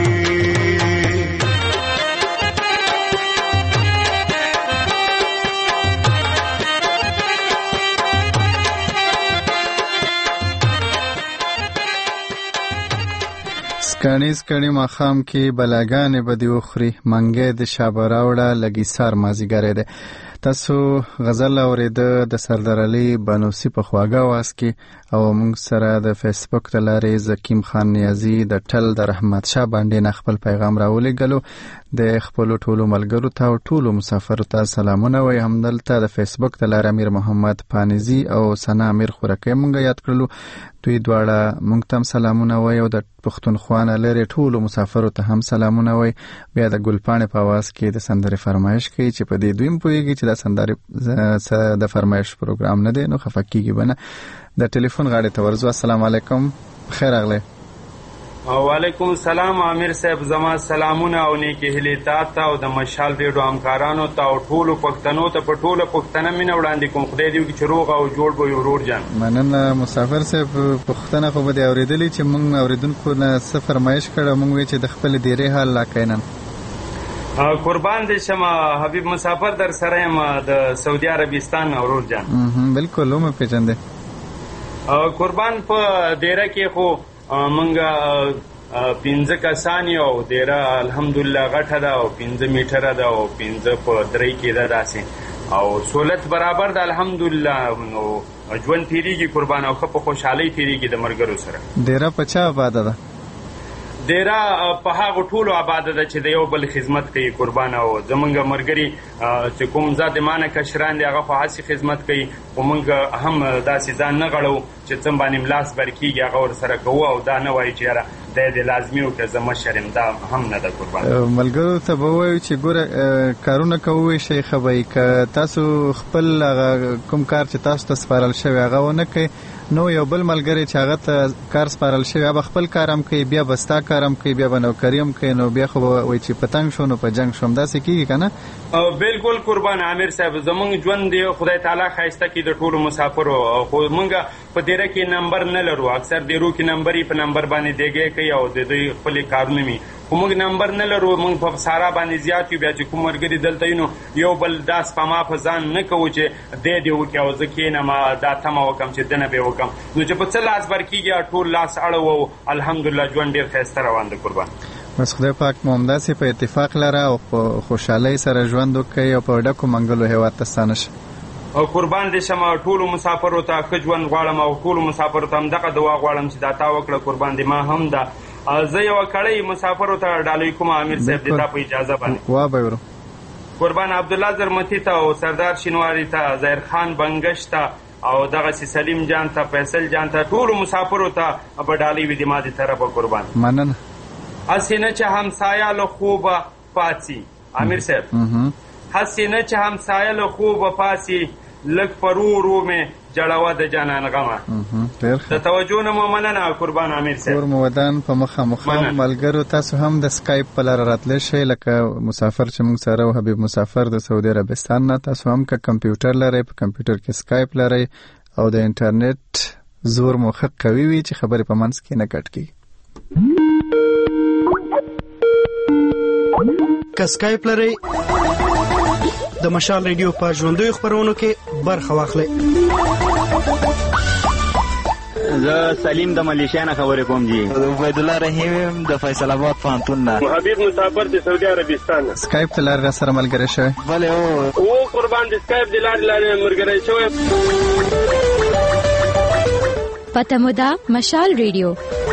سکڼی ماښام کې بلاګانې به دې وخوري منګی د شابه راوړه لږی سار مازیګری دی. تاسو غزل اورېده د سردار علي بانوسي په خواږه آواز کې او موږ سره د فیسبوک له لارې زکیم خان نیازي د ټل د رحمت شاه باندې نه خپل پیغام راولېږلو. د خپلو ټولو ملګرو ته او ټولو مسافرو ته سلامونه وایي. همدلته د فیسبوک له لارې امیر محمد پانیزي او ثنا امیر خورکی موږ یاد کړلو. دوی دواړه موږ ته هم سلامونه وایي او د پښتونخوا نه لرې ټولو مسافرو ته هم سلامونه وایي. بیا د ګلپاڼې په آواز کې د سندرې فرمایش کوي چې په دې دوی هم پوهېږي چې دا سندرې د فرمایش پروګرام نه دی نو خفه کېږي به نه. د ټلیفون غاړې ته ورځو. السلام علیکم، خیر راغلی. وعلیکم السلام امیر صاحب، زما سلامونه او نیکی هیلې تاسو او د مشال ریډیو همکارانو ته او ټولو پښتنو ته په ټوله پښتنه مینه وړاندې کوم. خدای دې وکړي چې روغ او جوړ به وي ورور جان. مننه مسافر صاحب. پښتنه خو به دې اورېدلې چې موږ اورېدونکو نه څه فرمایش کړه. موږ وایو چې د خپل دیرې حال لا کینن. قربان دې شمه حبیب مسافر در سره یم د سعودي عربستان ورور جان. بالکل هم پیژندې. قربان په دیره کې خو منګه 15 کسان یو دیره الحمدلله غټه ده او 15 میټره ده او 15 په درې کې ده داسې او سہولت برابر ده الحمدلله. نو ژوند تیریږي قربان او په خوشحالۍ تیریږي د مرګرو سره. دیره په چا آباده ده؟ دیره په هغه ټولو آباده ده چې د یو بل خدمت کوي قربان. او زمونږ مرګري چې کوم ذات مانه کشران دي هغه خو هسې خدمت کوي خو مونږ هم داسې ځان نه غړو چې څه باندې ملاس برکېږي هغه ورسره کوو او دا نه وایي چې یاره دی د لازمي و که زه مشر یم، دا هم نه ده قربان. ملګرو ته به ووایو چې ګوره کارونه کوئ شی ښه به وي. که تاسو خپل کوم کار چې تاسو ته سپارل شوی هغه ونه کوئ نو یو بل ملګری چې هغه ته کار سپارل شوی هغه خپل کار هم کوي، بیا به ستا کار هم کوي، بیا به نوکري هم کوي، نو بیا خو به وایي چې پتنګ شو نو په جنګ شوم. داسې کېږي که نه؟ بالکل قربان امیر صاحب. زمونږ ژوند دی خدای تعالی ښایسته کړي د ټولو مسافرو. خو مونږ په دیره کې نمبر نه لرو. اکثر دیرو کې نمبر په نمبر باندې دیګې کوي او د دوی خپل کارونه می خو موږ نمبر نه لرو. موږ په سارا باندې زیات یو. بیا چې کوم مرګري دلته نو یو بل دا سپما په ځان نه کوو چې دې وکړي او زه کښېنم دا تمه وکړم چې دنه به وکړم. نو چې په څه لاس برکېږي ټول لاس اړه او الحمدلله ژوند ډېر ښایسته روان دی قربان. بس خدای پاک مو همداسې په اتفاق لره او په خوشحالۍ سره ژوند وکړي او په ډکو منګلو هېواد ته ستانه شي. او قربان دې شمه ټولو مسافرو ته ښه ژوند غواړم او ټولو مسافرو ته همدغه دعا غواړم چې دا تا وکړه قربان دې ما هم ده. زه یو کړی مسافرو ته ډالۍ کوم امیر صاحب د تا په اجازه باندې. وا به ورو قربان عبدالله زرمتی ته او سردار شینواری ته، ظاهر خان بنگش ته او دغه سلیم جان ته، فیصل جان ته، ټولو مسافرو ته په ډالۍ وي د ما د طرفه قربان. مننه. هسې نه چې همسایه له خوبه پاڅي امیر صاحب، هسې نه چې همسایه له خوبه پاڅي لږ پرو رو مې جړوه د جانان غمه. د توجه نه مو مننه قربان امیر صاحب. کور مو ودان په مخامخ. ملګرو تاسو هم د سکایپ په لاره راتلی شئ لکه مسافر چې موږ سره و حبیب مسافر د سعودي عربستان نه. تاسو هم که کمپیوټر لرئ په کمپیوټر کې سکایپ لرئ او د انټرنیټ زور مو ښه قوي وي چې خبرې په منځ کې نه کټ کېږي. که سکایپ لرئ د مشال ریډیو په ژوندیو خپرونو کې برخه واخلئ. زه سلیم د ملیشیا نه خبرې کوم جی. عبید الله رحیم د فیصل آباد پوهنتون نه. حبیب مسافر د سعودي عربستان. سکایپ ته لاره سره ملګری شوی؟ بله او قربان د سکایپ د لارې ملګری شوی. پته مو ده مشال ریډیو.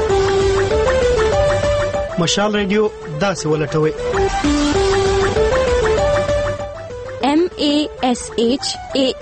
مشال ریډیو داسې ولټوئ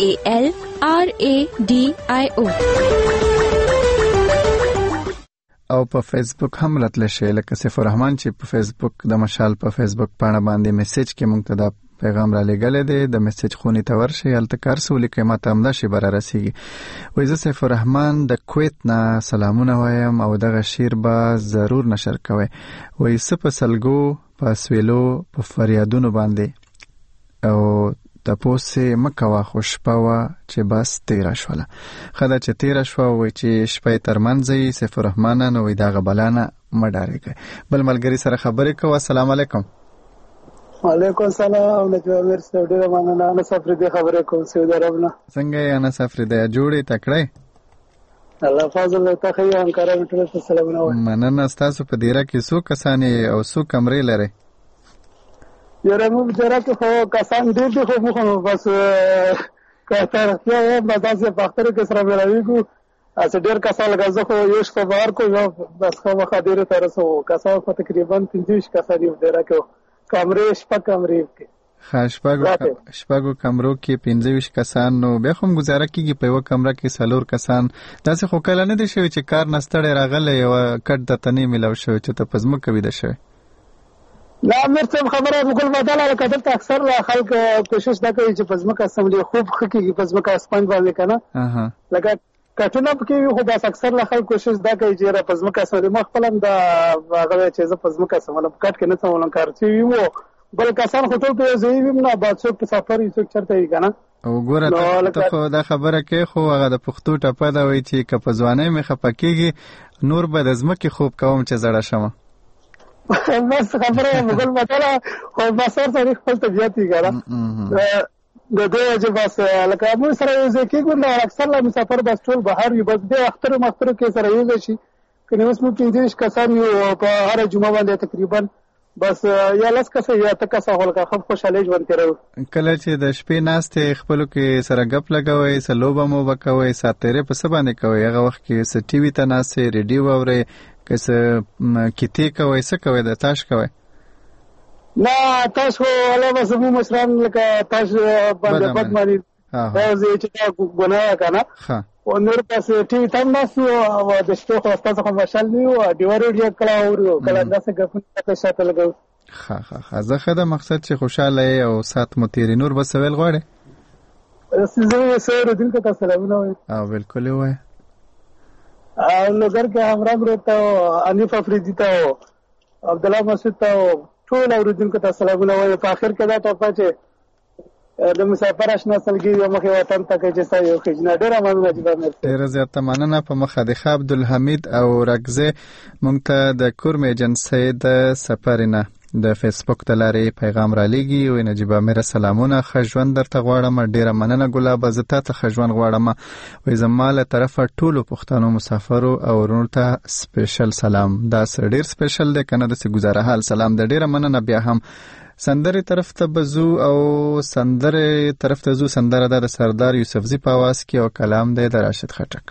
MASHAALRADIO. او په فیسبوک هم راتل شي لکه سیف الرحمن چې په فیسبوک د مشال په فیسبوک پاڼه باندې میسج کې مونږ ته دا پیغام را لګل دی د میسج خونې ته ورشي هلته کار سولې کې ماته هم دا شی بره رسیږي وایي زه سیف الرحمن د کویت نه سلامونه وایم او دغه شعر به ضرور نشر کوئ وایي څه په سلګو په سویلو په فریادونو باندې او تاسو مکوا خوشپوا چې بس تیر شوله خدای چې تیر شو وای چې شپې ترمنځي سیف الرحمن نو وای دا غبلانه مډارېږي بل ملګری سره خبرې کوه السلام علیکم وعلیکم السلام نجوا امیر صاحب ډیر مننه انا سفر دې خبرې کوم سعودي عرب نه څنګه یې انا سفر دې جوړې تکړه الله فضل ته خیر انکار ټول سلامونه مننه تاسو په دیره کې څو کسان او څو کمرې لري یاره مو بچاره کې خو کسان ډېر دي خو بس کته راځي بداسه پختره کې سره ملایګو اس ډېر کسان لګځه خو یو څه بار کو بس خو خاطر تر سو کسان په تقریبا 30 کسان یو ډېر کې کمرې کمرې کې شپږو کمرو کې 25 کسان نو به هم گزاره کیږي په یو کمره کې سلور کسان داسې خو کله نه دي شوی چې کار نستړی راغلی او کټ د تنې ملو شوی چې ته پزما کوي د شوی لا مرته خبره وکول بدله کړه ته اکثر خلک کوشش دا کوي چې پزماکه سملي خوب خکېږي پزماکه اسپنج باندې کنه لکه کټونه پکې خو بس اکثر خلک کوشش دا کوي چې را پزماکه سملي مخفلم دا هغه چې ز پزماکه سملم کټ کې نه سمولم کار چې یو بل کسان خو ته زوی ویم نه با څوک په سفر یې څوک چرته یې کنه او ګوره ته خو دا خبره کې خو هغه د پښتو ټپه دا وایي چې کپځوانه مې خپکیږي نور به د زمکه خوب کوم چې زړه شمه بس خبره مغل مطلع خو بسر تاریخ خپل طبیعت یې ګره د دې چې بس لکه موږ سره یو ځکه ګورنه اکثر لا مسافر بس ټول بهر یو بس د اختر مختر کې سره یو شي کني اوس مو کې دې کسان یو په هر جمعه باندې تقریبا بس یا لاس کسه یا تکسه هولکه خو خوشاله ژوند تیرو کله چې د شپې ناشته خپل کې سره غپ لګوي سلوبه مو وکوي ساتره په سبانه کوي هغه وخت کې س ټي وي ته ناشته ریډیو اوري کسه کیته کوي څه کوي د تاش کوي لا تاسو ولا بس مو مشران لکه تاسو باندې بدمنی راځي چې ګناه کنه او نور تاسو ټي تم ناسو او د شپې خو تاسو کوم مشال نیو ډیوریډ کلا اورو کله داسې غفنه شاته لګو زه خدای مقصد چې خوشاله او سات متيري نور بس ویل غواړي زه سره دل ته سلامونه وای او بالکل وای او لګر کې همرا غوته انیف افریدی ته عبد الله مسعود ته ټول اوریدونکو ته سلامونه وای په اخر کې دا ټاپه چې د مسافر آشنا سلګي یو مخه وطن ته کې چې سایو خجنا ډیره مننه چې باندې ډیره زیاته مننه په مخه د عبدالحمید او رغزه مونږ ته د کورم ایجنسی د سفرینه د فیسبوک تلاري پیغام را لېږي او نجيب امیر سلامونه خجوند درته غواړم ډیره مننه ګلاب زته ته خجوند غواړم وې زماله طرفه ټولو پښتنو مسافرو او ورونو ته سپیشل سلام دا ډیر سپیشل دی کنه د گزاره حال سلام د ډیره مننه بیا هم سندره طرف ته بزو او سندره طرف ته زو سندره د سردار یوسفزی په आवाज کې او کلام دی د راشد خټک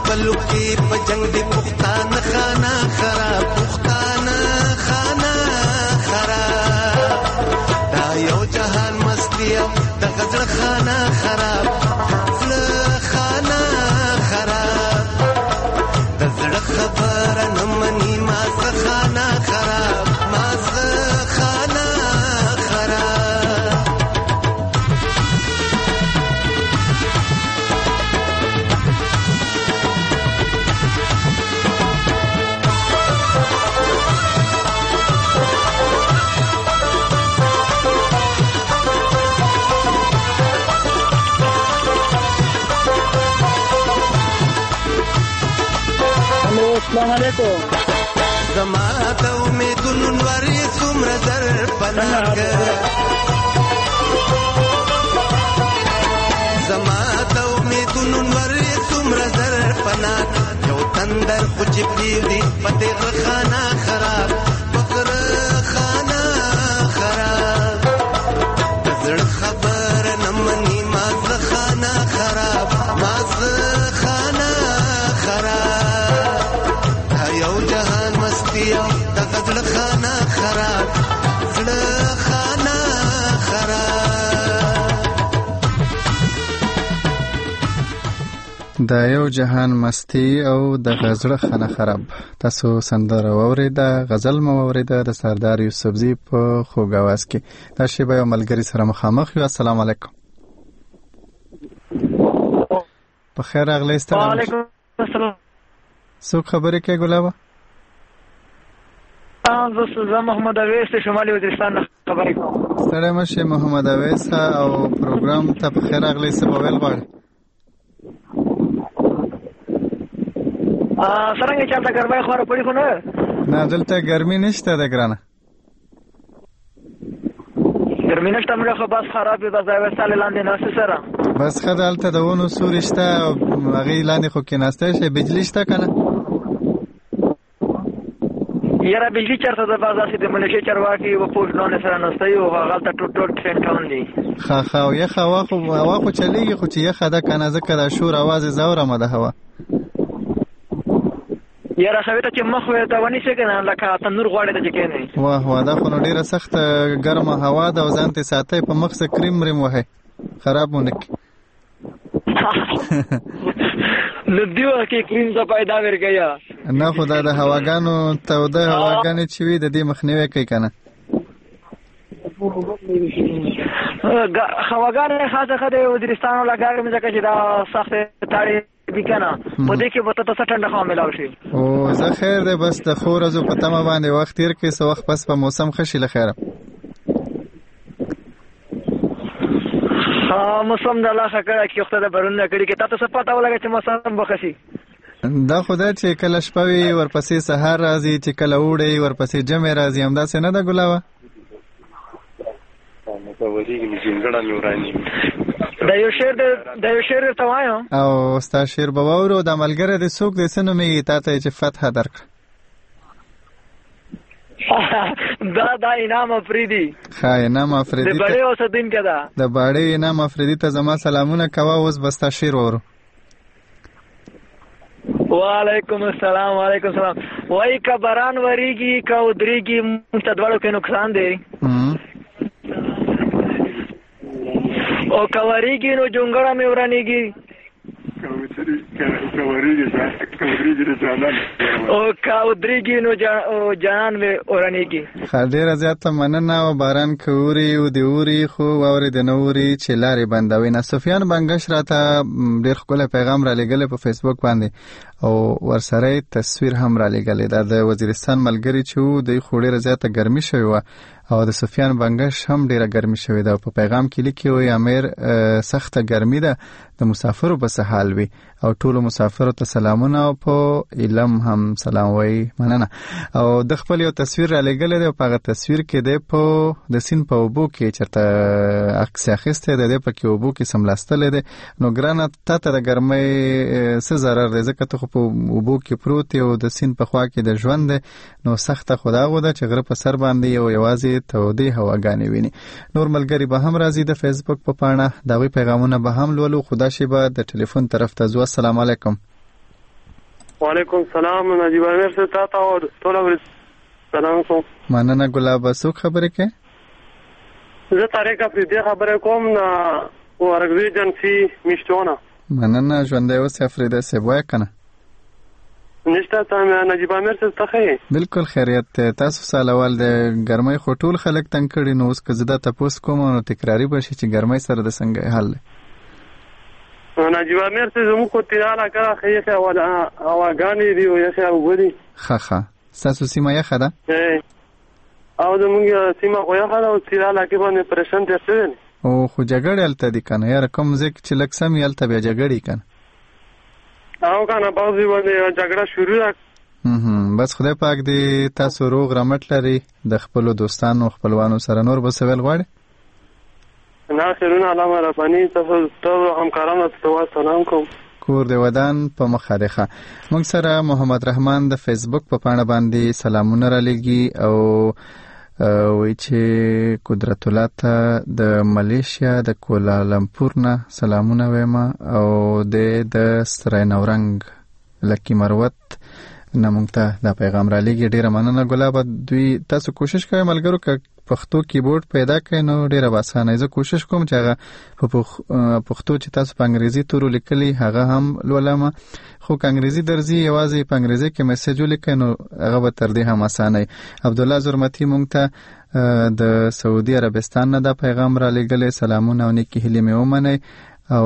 خپلو کې په جنگ دی پښتانه خانه خراب پښتانه خانه خراب دا یو جهان مستی او د غزل خانه خراب زړه خانه خراب د زړه خبره نه مني ما خانه خراب ما خانه خراب السلام علیکم زما د امیدونو نورې څومره در پناه زما د امیدونو نورې څومره در پناه یو تندر خو چې پرېږدي په دغه خانه خراب بغره خانه خراب د زړه خبره نه مني ما زه خانه خراب ما زه خانه خراب یو جهان مستی او د غزل خانه خراب زړه خانه خراب د یو جهان مستی او د غزل خانه خراب. تاسو سندره واورېده، غزل مو واورېده د سردار یوسفزي په خوږ اواز کې. دا شیبه یو ملګري سره مخامخ یو. السلام علیکم. په خیر راغلی. وعلیکم السلام. څوک خبرې کوي ګلابه؟ زه محمد اویس شمالي وزیرستان خبرې کوم. ستړی مه شې محمد اویس، او پروګرام ته په خیر راغلی. څه به ویل غواړې؟ څرنګه چې هلته ګرمۍ خواره پړي خو نه نه، دلته ګرمي نشته ده ګرانه. ګرمي نشته مړه خو بس خراب دی. بس یوه سالې لاندې ناستې سره بس ښه ده. هلته د ونو سوري شته او هغې لاندې خو کېناستی شي. بجلي شته که نه؟ یاره بجلي چېرته ده؟ بس داسې د ملیشې چارواکي و پوجنانې سره نستی او هغلته ټول ټینټان دي. ښه او یخه هوا خو چلېږي، خو چې یخه ده که نه، ځکه دا شور اواز یې زورمه ده هوا. یاره سوی ته چې مخ ته ونیسې که نه لکه تنور غواړې ته چې کېنې. واه واه، دا خو نو ډېره سخته ګرمه هوا ده او ځان ته ساتئ. په مخ څه کریم مریم وهئ، خراب مو نه کړي. نو دې وخت کې کریم څه پیدا ورکوي؟ نه خو دا د هواګانو توده هواګانې چې وي د دې مخنیوی کوي که نه. هواګانې خاصه ښه دی وزیرستان لګارې مې ځکه چې دا سختې تاړې دي که نه، په دې کې به ته څه ټنډه خوا میلاو شي. او زه خیر دی، بس د ښو ورځو په تمه باندې وخت تېر کړي. څه وخت پس په موسم ښه شي له خیره. موسم د الله ښه کړی چې وخته د برونونه کړي کې تا ته څه پته ولګه چې موسم به ښه شي؟ دا خو ده چې کله شپه وي ورپسې سهار راځي، چې کله اوړی ورپسې جمع راځي. همداسې نه ده ګلابه؟ دا یو شعر درته وایم او ستا شعر به واورو. دا ملګری دې څوک دی؟ څه نومېږي تا ته چې فتحه درکړه؟ دا انعام افریدي. ښه، انعام افریدي د بړې اوسېدونکی ده. د باړې انعام افریدي ته زما سلامونه کوه. اوس به ستا شعر واورو. وعلیکم السلام. وعلیکم السلام. وایي که باران وریږي که ودرېږي موږ ته دواړو کې نقصان دی، او که وریږي نو جونګړه مې ورانېږي، او که ودرېږي نو جانان مې ورانېږي. ښه، ډېره زیاته مننه. او باران که اوري او د اوري خو واورې د نه اوري چې لارې بندوي نه. سفیان بنګش راته ډېر ښکلی پیغام را لېږلی په فیسبوک باندې، او ورسره یې تصویر هم را لېږلی. دا د وزیرستان ملګري چې وو دوی خو ډېره زیاته ګرمي شوې وه، او د سفیان بنګش هم ډېره ګرمي شوې ده. په پیغام کې لیکي وایي امیر سخته ګرمي ده، د مسافرو په څه حال وي، او ټولو مسافرو ته سلامونه، او په علم هم سلام وایي. مننه. او د خپل یو تصویر را لېږلی دی، او په هغه تصویر کې دی په د سیند په اوبو کې چېرته عکس اخیستی دی، دی پکې اوبو کې سملاستلی دی. نو ګرانه تا ته د ګرمۍ څه ضرر دی؟ ځکه ته خو په اوبو کې پروت یې او د سیند په خوا کې د ژوند دی. نو سخته خو دا ده چې غره په سر باندې یو یوازې تودې هواګانې ویني. نور ملګري به هم راځي د فیسبوک په پاڼه، د هغوی پیغامونه به هم لولو. خو دا شیبه د ټلیفون طرف ته ځو. السلام علیکم. وعلیکم السلام نجیب امیر سے تا او ټول سلام کوم. مننه ګلاب. څوک خبرې کوي؟ زه طارق افریدی خبرې کوم نه ورغوی جنسي مشتونه. مننه ژوندې اوسې افریدی صاحب، وایه کنه. نشته ته نجیب امیر سے ته بالکل خیریت ته. تاسو سوال د ګرمۍ خو ټول خلک تنگ کړي، نو اوس که زه دا تاسو کوم نو تکراری بشي چې ګرمۍ سره د څنګه حل دی. نجیب امیر سے زمو کو تیراله کړه خیخه ولا اواګانی دی او یخه وبدي. خخه تاسو سیمه یخه ده؟ او زموږ سیمه خو یخه ده او تیراله کې باندې پرشن ته څه او خو جګړه الته دي کنه یار، کوم ځکه چې لک سم یالته بیا جګړې کنه. او کنه بازی باندې جګړه شروع ده. بس خدای پاک دې تاسو روغ رمټ لري د خپل دوستانو خپلوانو سره. نور به سوال غواړي؟ نه خیرونه علامه ربانی تاسو ټول همکارانو ته سلام کوم. کور د ودان په مخادخه. موږ سره محمد رحمان د فیسبوک په پاڼه باندې سلامونه را لګي او وی چې قدرت الله ته د ملیشیا د کولالمپور نه سلامونه وایم او د سرای نورنګ لکی مروت نه مونږ ته دا پیغام را لګي. ډیره مننه ګلاب. دوی تاسو کوشش کوئ ملګرو که پښتو کیبورډ پیدا کړئ نو ډیره اسانه. زه کوشش کوم چې هغه په پښتو چې تاسو په انګریزي تورو لیکلي هغه هم لولم، خو که انګریزي درځي یوازې په انګریزي کې میسج ولیکئ نو هغه به تر دې هم اسانه. عبدالله زرمتی مونږ ته د سعودي عربستان نه دا پیغام را لګلې. سلامونه او نیکی هیلې مې ومنئ او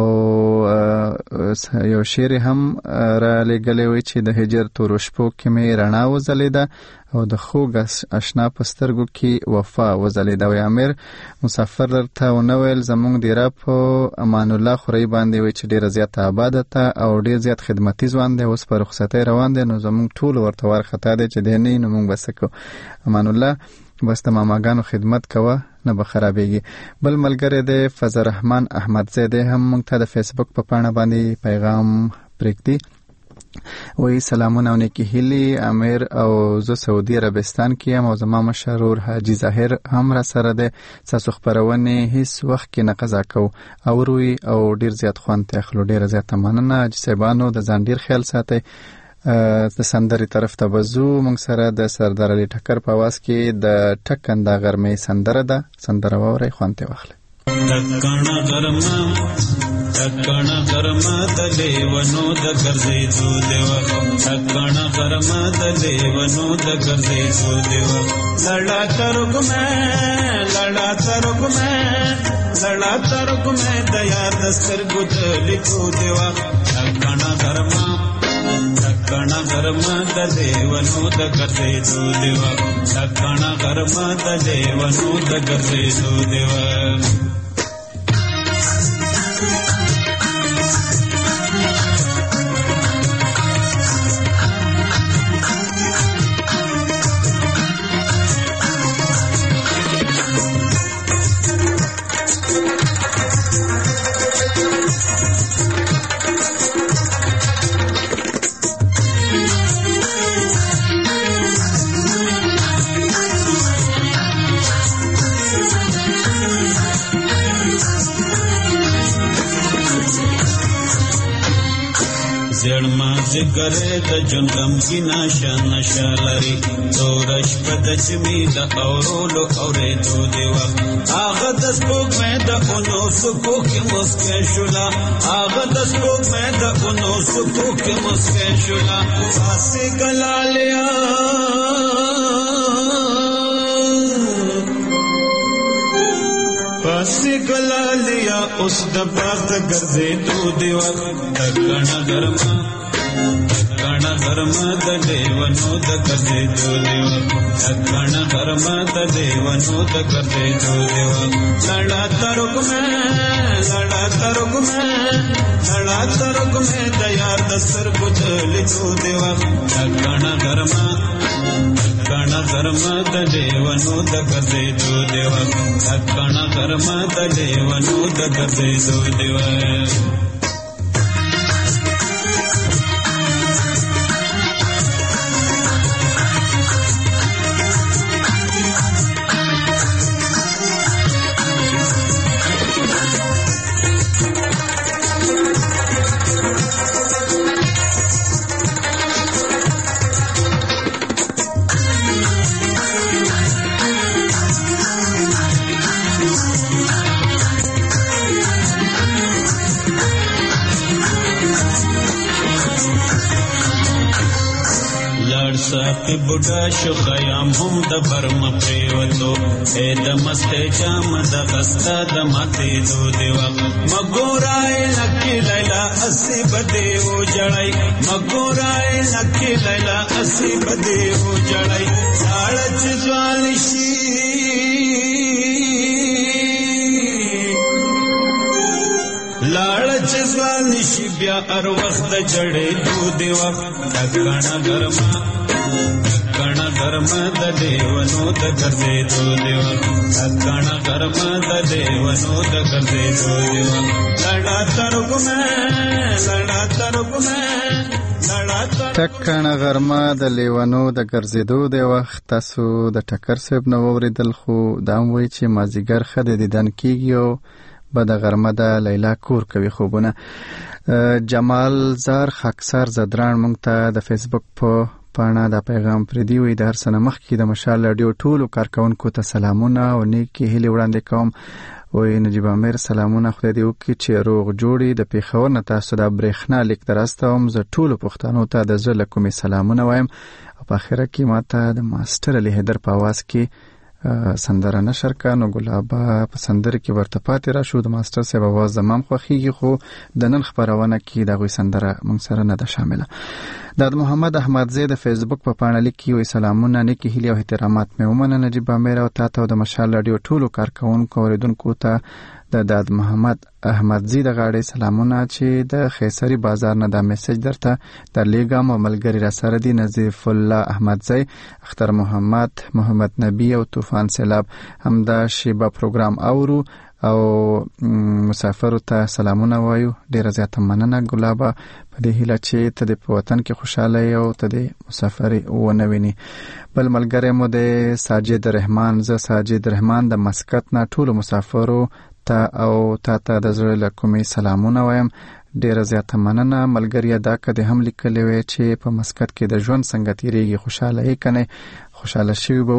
یو شعر هم را لګلې وی چې د هجر تورو شپو کې مې رڼا وځلېده او د خوږ اشنا په سترګو کې وفا وځلېده. وی امیر مسافر ته ونه ویل زمونږ دیره په امان الله خورۍ باندې وی چې ډېره زیاته آباده ته او ډېر زیات خدمتي ځوان دی، اوس په رخصتۍ روان دی، نو زمونږ ټول ورته وارخطا دی چې دی نه نو مونږ بس کو. امان الله بس د ماماګانو خدمت کوه نه به خرابېږي. بل ملګری دی فضل الرحمن احمدزی هم موږ ته د فیسبوک په پاڼه باندې پیغام پرېږدي. وی سلامونه او نیکی هیلې امیر او زه سعودي عربستان کې یم او زما مشر ورور حاجي ظاهر هم را سره دی. ستاسو خپرونې هیڅ وخت کې نه قضا کوو اورو او ډېر زیات خوند ته اخلو. ډېره زیاته مننه حاجي صاحبانو، د ځان ډېر خیال ساتئ. د سندرې طرف ته وځو. موږ سره د سردار علي ټکر په आवाज کې د ټکنده غرمې سندره ده. سندره واورئ، خوند ته واخلئ. ټکڼه غرمه د لیونو د ګرځېدو دیوه، ټکڼه غرمه د لیونو د ګرځېدو دیوه، لړا ترګمه د یاد سترګو د لیکو دیوه، ټکڼه غرمه د لیونو د ګرځېدو دیوه، ټکڼه غرمه د لیونو د ګرځېدو دیوه. زګره د جنگم کی نشه لري تورش په د چمی د اورولو اورېدو دی وخت هغه د سپوږ مې د اونو سکو کې مسکه شولا، هغه د سپوږ مې د اونو سکو کې مسکه شولا، فاسې ګلالیا فاسې ګلالیا اوس د باغ د ګرځېدو دی وخت ټکڼه غرمه د لیونو د ګرځېدو دیوه، ټکڼه غرمه د لیونو د ګرځېدو دیوه، لړا ترګمه د یار د سترګو د لیدو دیوه، ټکڼه غرمه د لیونو د ګرځېدو دیوه، ټکڼه غرمه د لیونو د ګرځېدو دیوه. لاړ ساقي بوډا شو خیام هم د برم پریوتو اے د مست جام د غستا د ماته دو دیوا مګورای لکه لیلا اسی بده و جړای مګورای لکه لیلا اسی بده و جړای لاړ ځوان شي لاړ ځوان شي بیا هر وخت جړې دو دیوا دغنا ګرم د دیوانو د ګرځې دو دیوا دغنا ګرم د دیوانو د ګرځې دو دیوا لړا ترګمه ټکڼه غرمه د لیوانو د ګرځېدو د وخت تاسو د ټکر صاحب نو اوریدل خو دا وایي چې مازیګر خد دیدن کیږي او بعد غرمه د لیلا کور کوي خوبونه. جمال زار خاکسار زدران مونږ ته د فیسبوک په پاڼه د پیغام پردي وي د هر سنه مخکې د مشال رادیو ټولو کارکونکو ته سلامونه او نیکی هیلې وړاندې کوم. وای نجیب امیر سلامونه خدای دې وکړي چې روغ جوړي د پیښور نه تاسو د برېښنا لیک دراستوم زه ټولو پښتنو ته د زړه له کومې سلامونه وایم او په اخره کې ماته د ماستر علي حیدر په आवाज کې سندره نشر کانو ګلابا په سندره کې ورته پاتې را شو د ماستر صاحب आवाज زمام خوخیږي خو د نن خبرونه کې دغه سندره مونږ سره نه ده شامله. د محمد احمد زید فیسبوک په پاڼه لیکي وي سلامونه نیکی هیلې او احترامات مې ومنه نجیب امیر او تاسو د مشال رادیو ټولو کارکونکو اوریدونکو ته د محمد احمد زید غاړې سلامونه چې د خیسری بازار نه د میسج درته در لیګم او ملګری را سره دی نظیف الله احمد زی اختر محمد نبی او طوفان سیلاب همدا شیبه پروګرام اورو او مسافر ته سلامونه وایو. ډیر زیات مننه ګلابا په دې هیله چې ته د وطن کې خوشاله یې او ته د مسافر ونه ویني. بل ملګری مو د ساجد رحمان د مسقط نه ټول مسافرو ته او ته د زړه له کومې سلامونه وایم. ډیر زیات مننه ملګری دا کده هم لیکلې وي چې په مسقط کې د ژوند څنګه تیریږي خوشاله یې کنه خوشاله شي وو.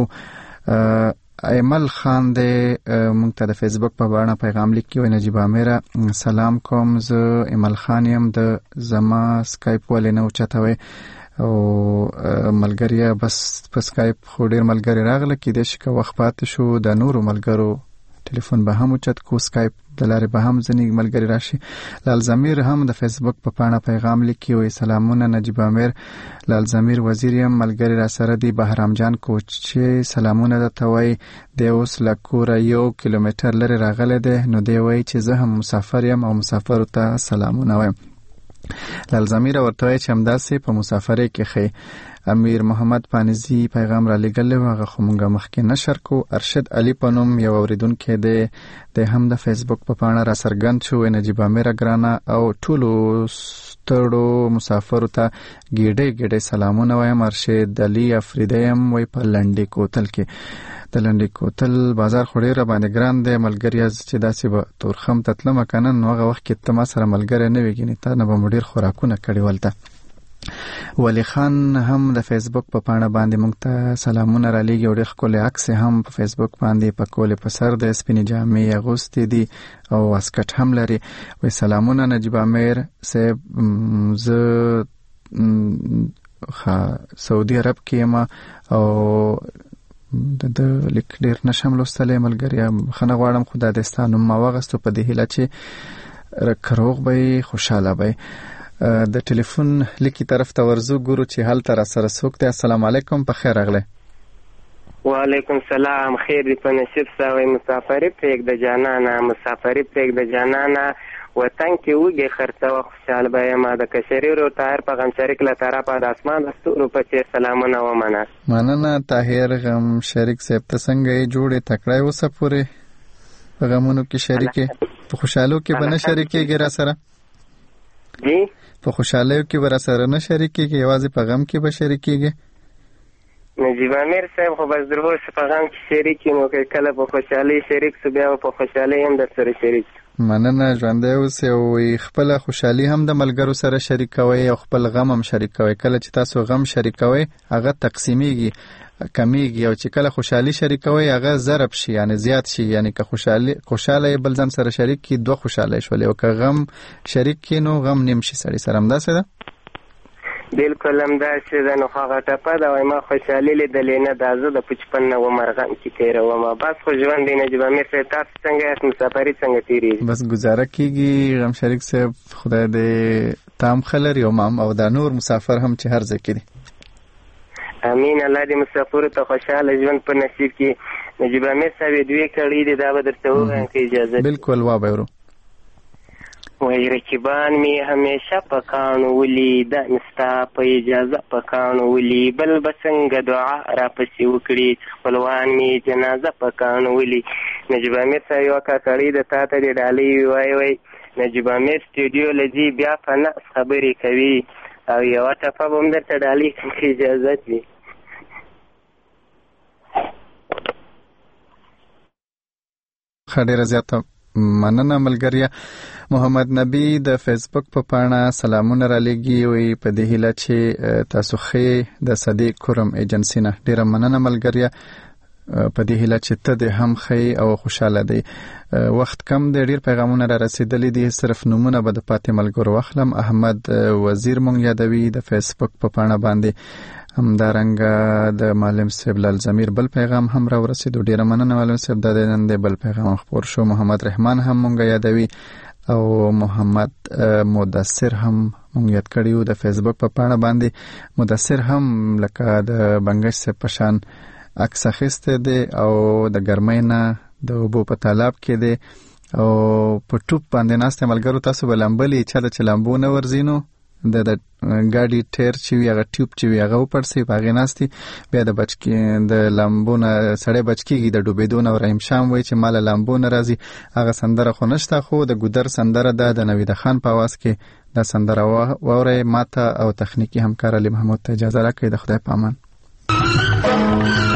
ایمل خان د مونږ ته د فیسبوک په باندې پیغام لیکي وي نجیب امیر سلام کوم زه ایمل خان يم د زما سکایپ ولې نه اوچتوي او ملګری بس په سکایپ خو ډیر ملګری راغله کې د شکه وخت پات شو د نورو ملګرو ټلیفون به هم اوچت کو سکایپ د لارې به هم ځنی ملګری راشي. لال زمیر هم د فیسبوک په پاڼه پیغام لیکي وي سلامونه نجیب امیر لال زمیر وزیریم ملګری را سره دی بهرام جان کوچ سلامونه د توي د اوس لکور 1 کیلومتر لري راغله ده نو دی وای چې زه هم مسافر یم او مسافر ته سلامونه وایم. لال زمیر ورته چې همداسې په مسافرۍ کې خې. امیر محمد پانیزی پیغام را لګل هغه خمونګه مخکې نشر کو. ارشد علي پنوم یو اوریدونکو دی د هم د فیسبوک په پاڼه را سرګند شو نجیب امیر ګرانا او ټولو ستړو مسافرو ته ګډه سلامونه وایم. ارشد علي افریدیم وای په لنډي کوتل کې د لنډي کوتل بازار خوري را باندې ګران دی ملګری چې داسې به تورخم تتلم کنه نو هغه وخت کې تما سره ملګری نه ویګنی ته نه به مډیر خوراکونه کړي ولته. ولی خان هم د فیسبوک په پاڼه باندې مونږ ته سلامونه را لېږي او ډېر ښکلی عکس هم په فیسبوک باندې په کولې په سر د سپینې جامې اغوستې دي او واسکټ هم لري. وایي سلامونه نجیب امیر صاحب زه سعودي عرب کې یم او د لیک ډېر نشم لوستلی ملګری بخښنه غواړم خو دا د ستا نوم ما واغستو په دې هیله چې روغ به خوشحاله به. د ټلیفون لیکي طرف ته ورزو ګورو چې حال تر سره څوک دی. السلام علیکم په خیر راغله. وعلیکم سلام خیر دی په نصیب سوي مسافری پرېګ د جانانا وطن کې وګي خرڅه خوشاله به ما د کشری رو طاهر په غم شریک له طرفه د اسمان د ستورو په څیر سلامونه ومنه. مننه طاهر غم شریک صاحب ته څنګه جوړه تکړه وسه پوره په غمونو کې شریکه په خوشالو کې بنه شریکه را سره جی په خوشاله کې ور سره نه شریکيږي یوازې په غم کې به شریکيږي. نجیب امیر صاحب خو بس درو په غم کې شریک نو کله په خوشالي شریک سو بیا په خوشالي هم در سره شریک. مننه ژوند اوس او خپل خوشالي هم د ملګرو سره شریکوي او خپل غم هم شریکوي. کله چې تاسو غم شریکوي هغه تقسیمیږي کمیږي او چې کله خوشحالي شریکوي هغه ضرب شي یعنی زیات شي یعنی که خوشاله بل ځان سره شریک کی دوه خوشاله شول او که غم شریک کی نو غم نیم شي سړی سره همداسې ده. بالکل همداسې ده. نو هغه ټپه ده وایي ما خوشحالي لیدلې نه دا زه د پچپن نه ومرغم کې تېرومه. بس خو ژوند دی نجیب امیر صاحب. تاسو څنګه یاست؟ مسافري څنګه تېرېږي؟ بس ګزاره کېږي غم شریک صاحب. خدای دې تام خلر یو مام او دا نور مسافر هم چې هر ځای کې دي. امین. الله دې مسافرو ته خوشحاله ژوند په نصیب کړي. نجیب امیر صاحب دوی کړي دي دا به درته ووایم که اجازه. بالکل وابه ورو. وای رقیبان می همیشه په کاڼو ولي دا مستا په اجازه په کاڼو ولي بل به څنګه دعا را پسې وکړي چې خپلوان می جنازه په کاڼو ولي. نجیب امیر صاحب یو کاکړی د تا ته د ډالۍ وای نجیب امیر سټوډیو لځي بیا په نفس خبرې کوي او یوه ټپه به هم درته ډالۍ کړم که اجازت وي. ښه ډېره زیاته مننه ملګریه. محمد نبی د فیسبوک په پاڼه سلامونه را لېږي. وایي په دې هیله چې تاسو ښه د صدیق کرم ایجنسي نه. ډېره مننه ملګریه په دې هیله چې ته دې هم ښه او خوشحاله دی. وخت کم دی، ډېر پیغامونه را رسېدلي دي. صرف نومونه به د پاتې ملګرو واخلم. احمد وزیر مونږ یادوي د فیسبوک په پاڼه باندې. همدارنګه د معلم صاحب لال زمیر بل پیغام هم را ورسېدو. ډېره مننه معلم صاحب. دا د نن دی بل پیغام خپور شو. محمد رحمان هم مونږ یادوي او محمد مدثر هم مونږ یاد کړیو د فیسبوک په پاڼه باندې. مدثر هم لکه د بنګش صاحب په شان عکس اخیستی دی او د ګرمۍ نه د اوبو په تالاب کې دی او په ټوپ باندې ناستی. ملګرو تاسو به لامبلي چا ته چې لامبو نه ورځي نو د ګاډي ټیر چې وي هغه ټیوب چې وي هغه وپړسي په هغې ناستي. بیا د لامبو نه سړی بچ کېږي د ډوبېدو نه. رحیم شام وایي چې ما له لامبو نه راځي. هغه سندره خو نشته خو د ګودر سندره ده د نوید خان په اواز کې. دا سندره واورئ. ما ته او تخنیکي همکار علي محمود ته اجازه راکړئ. د خدای په امان.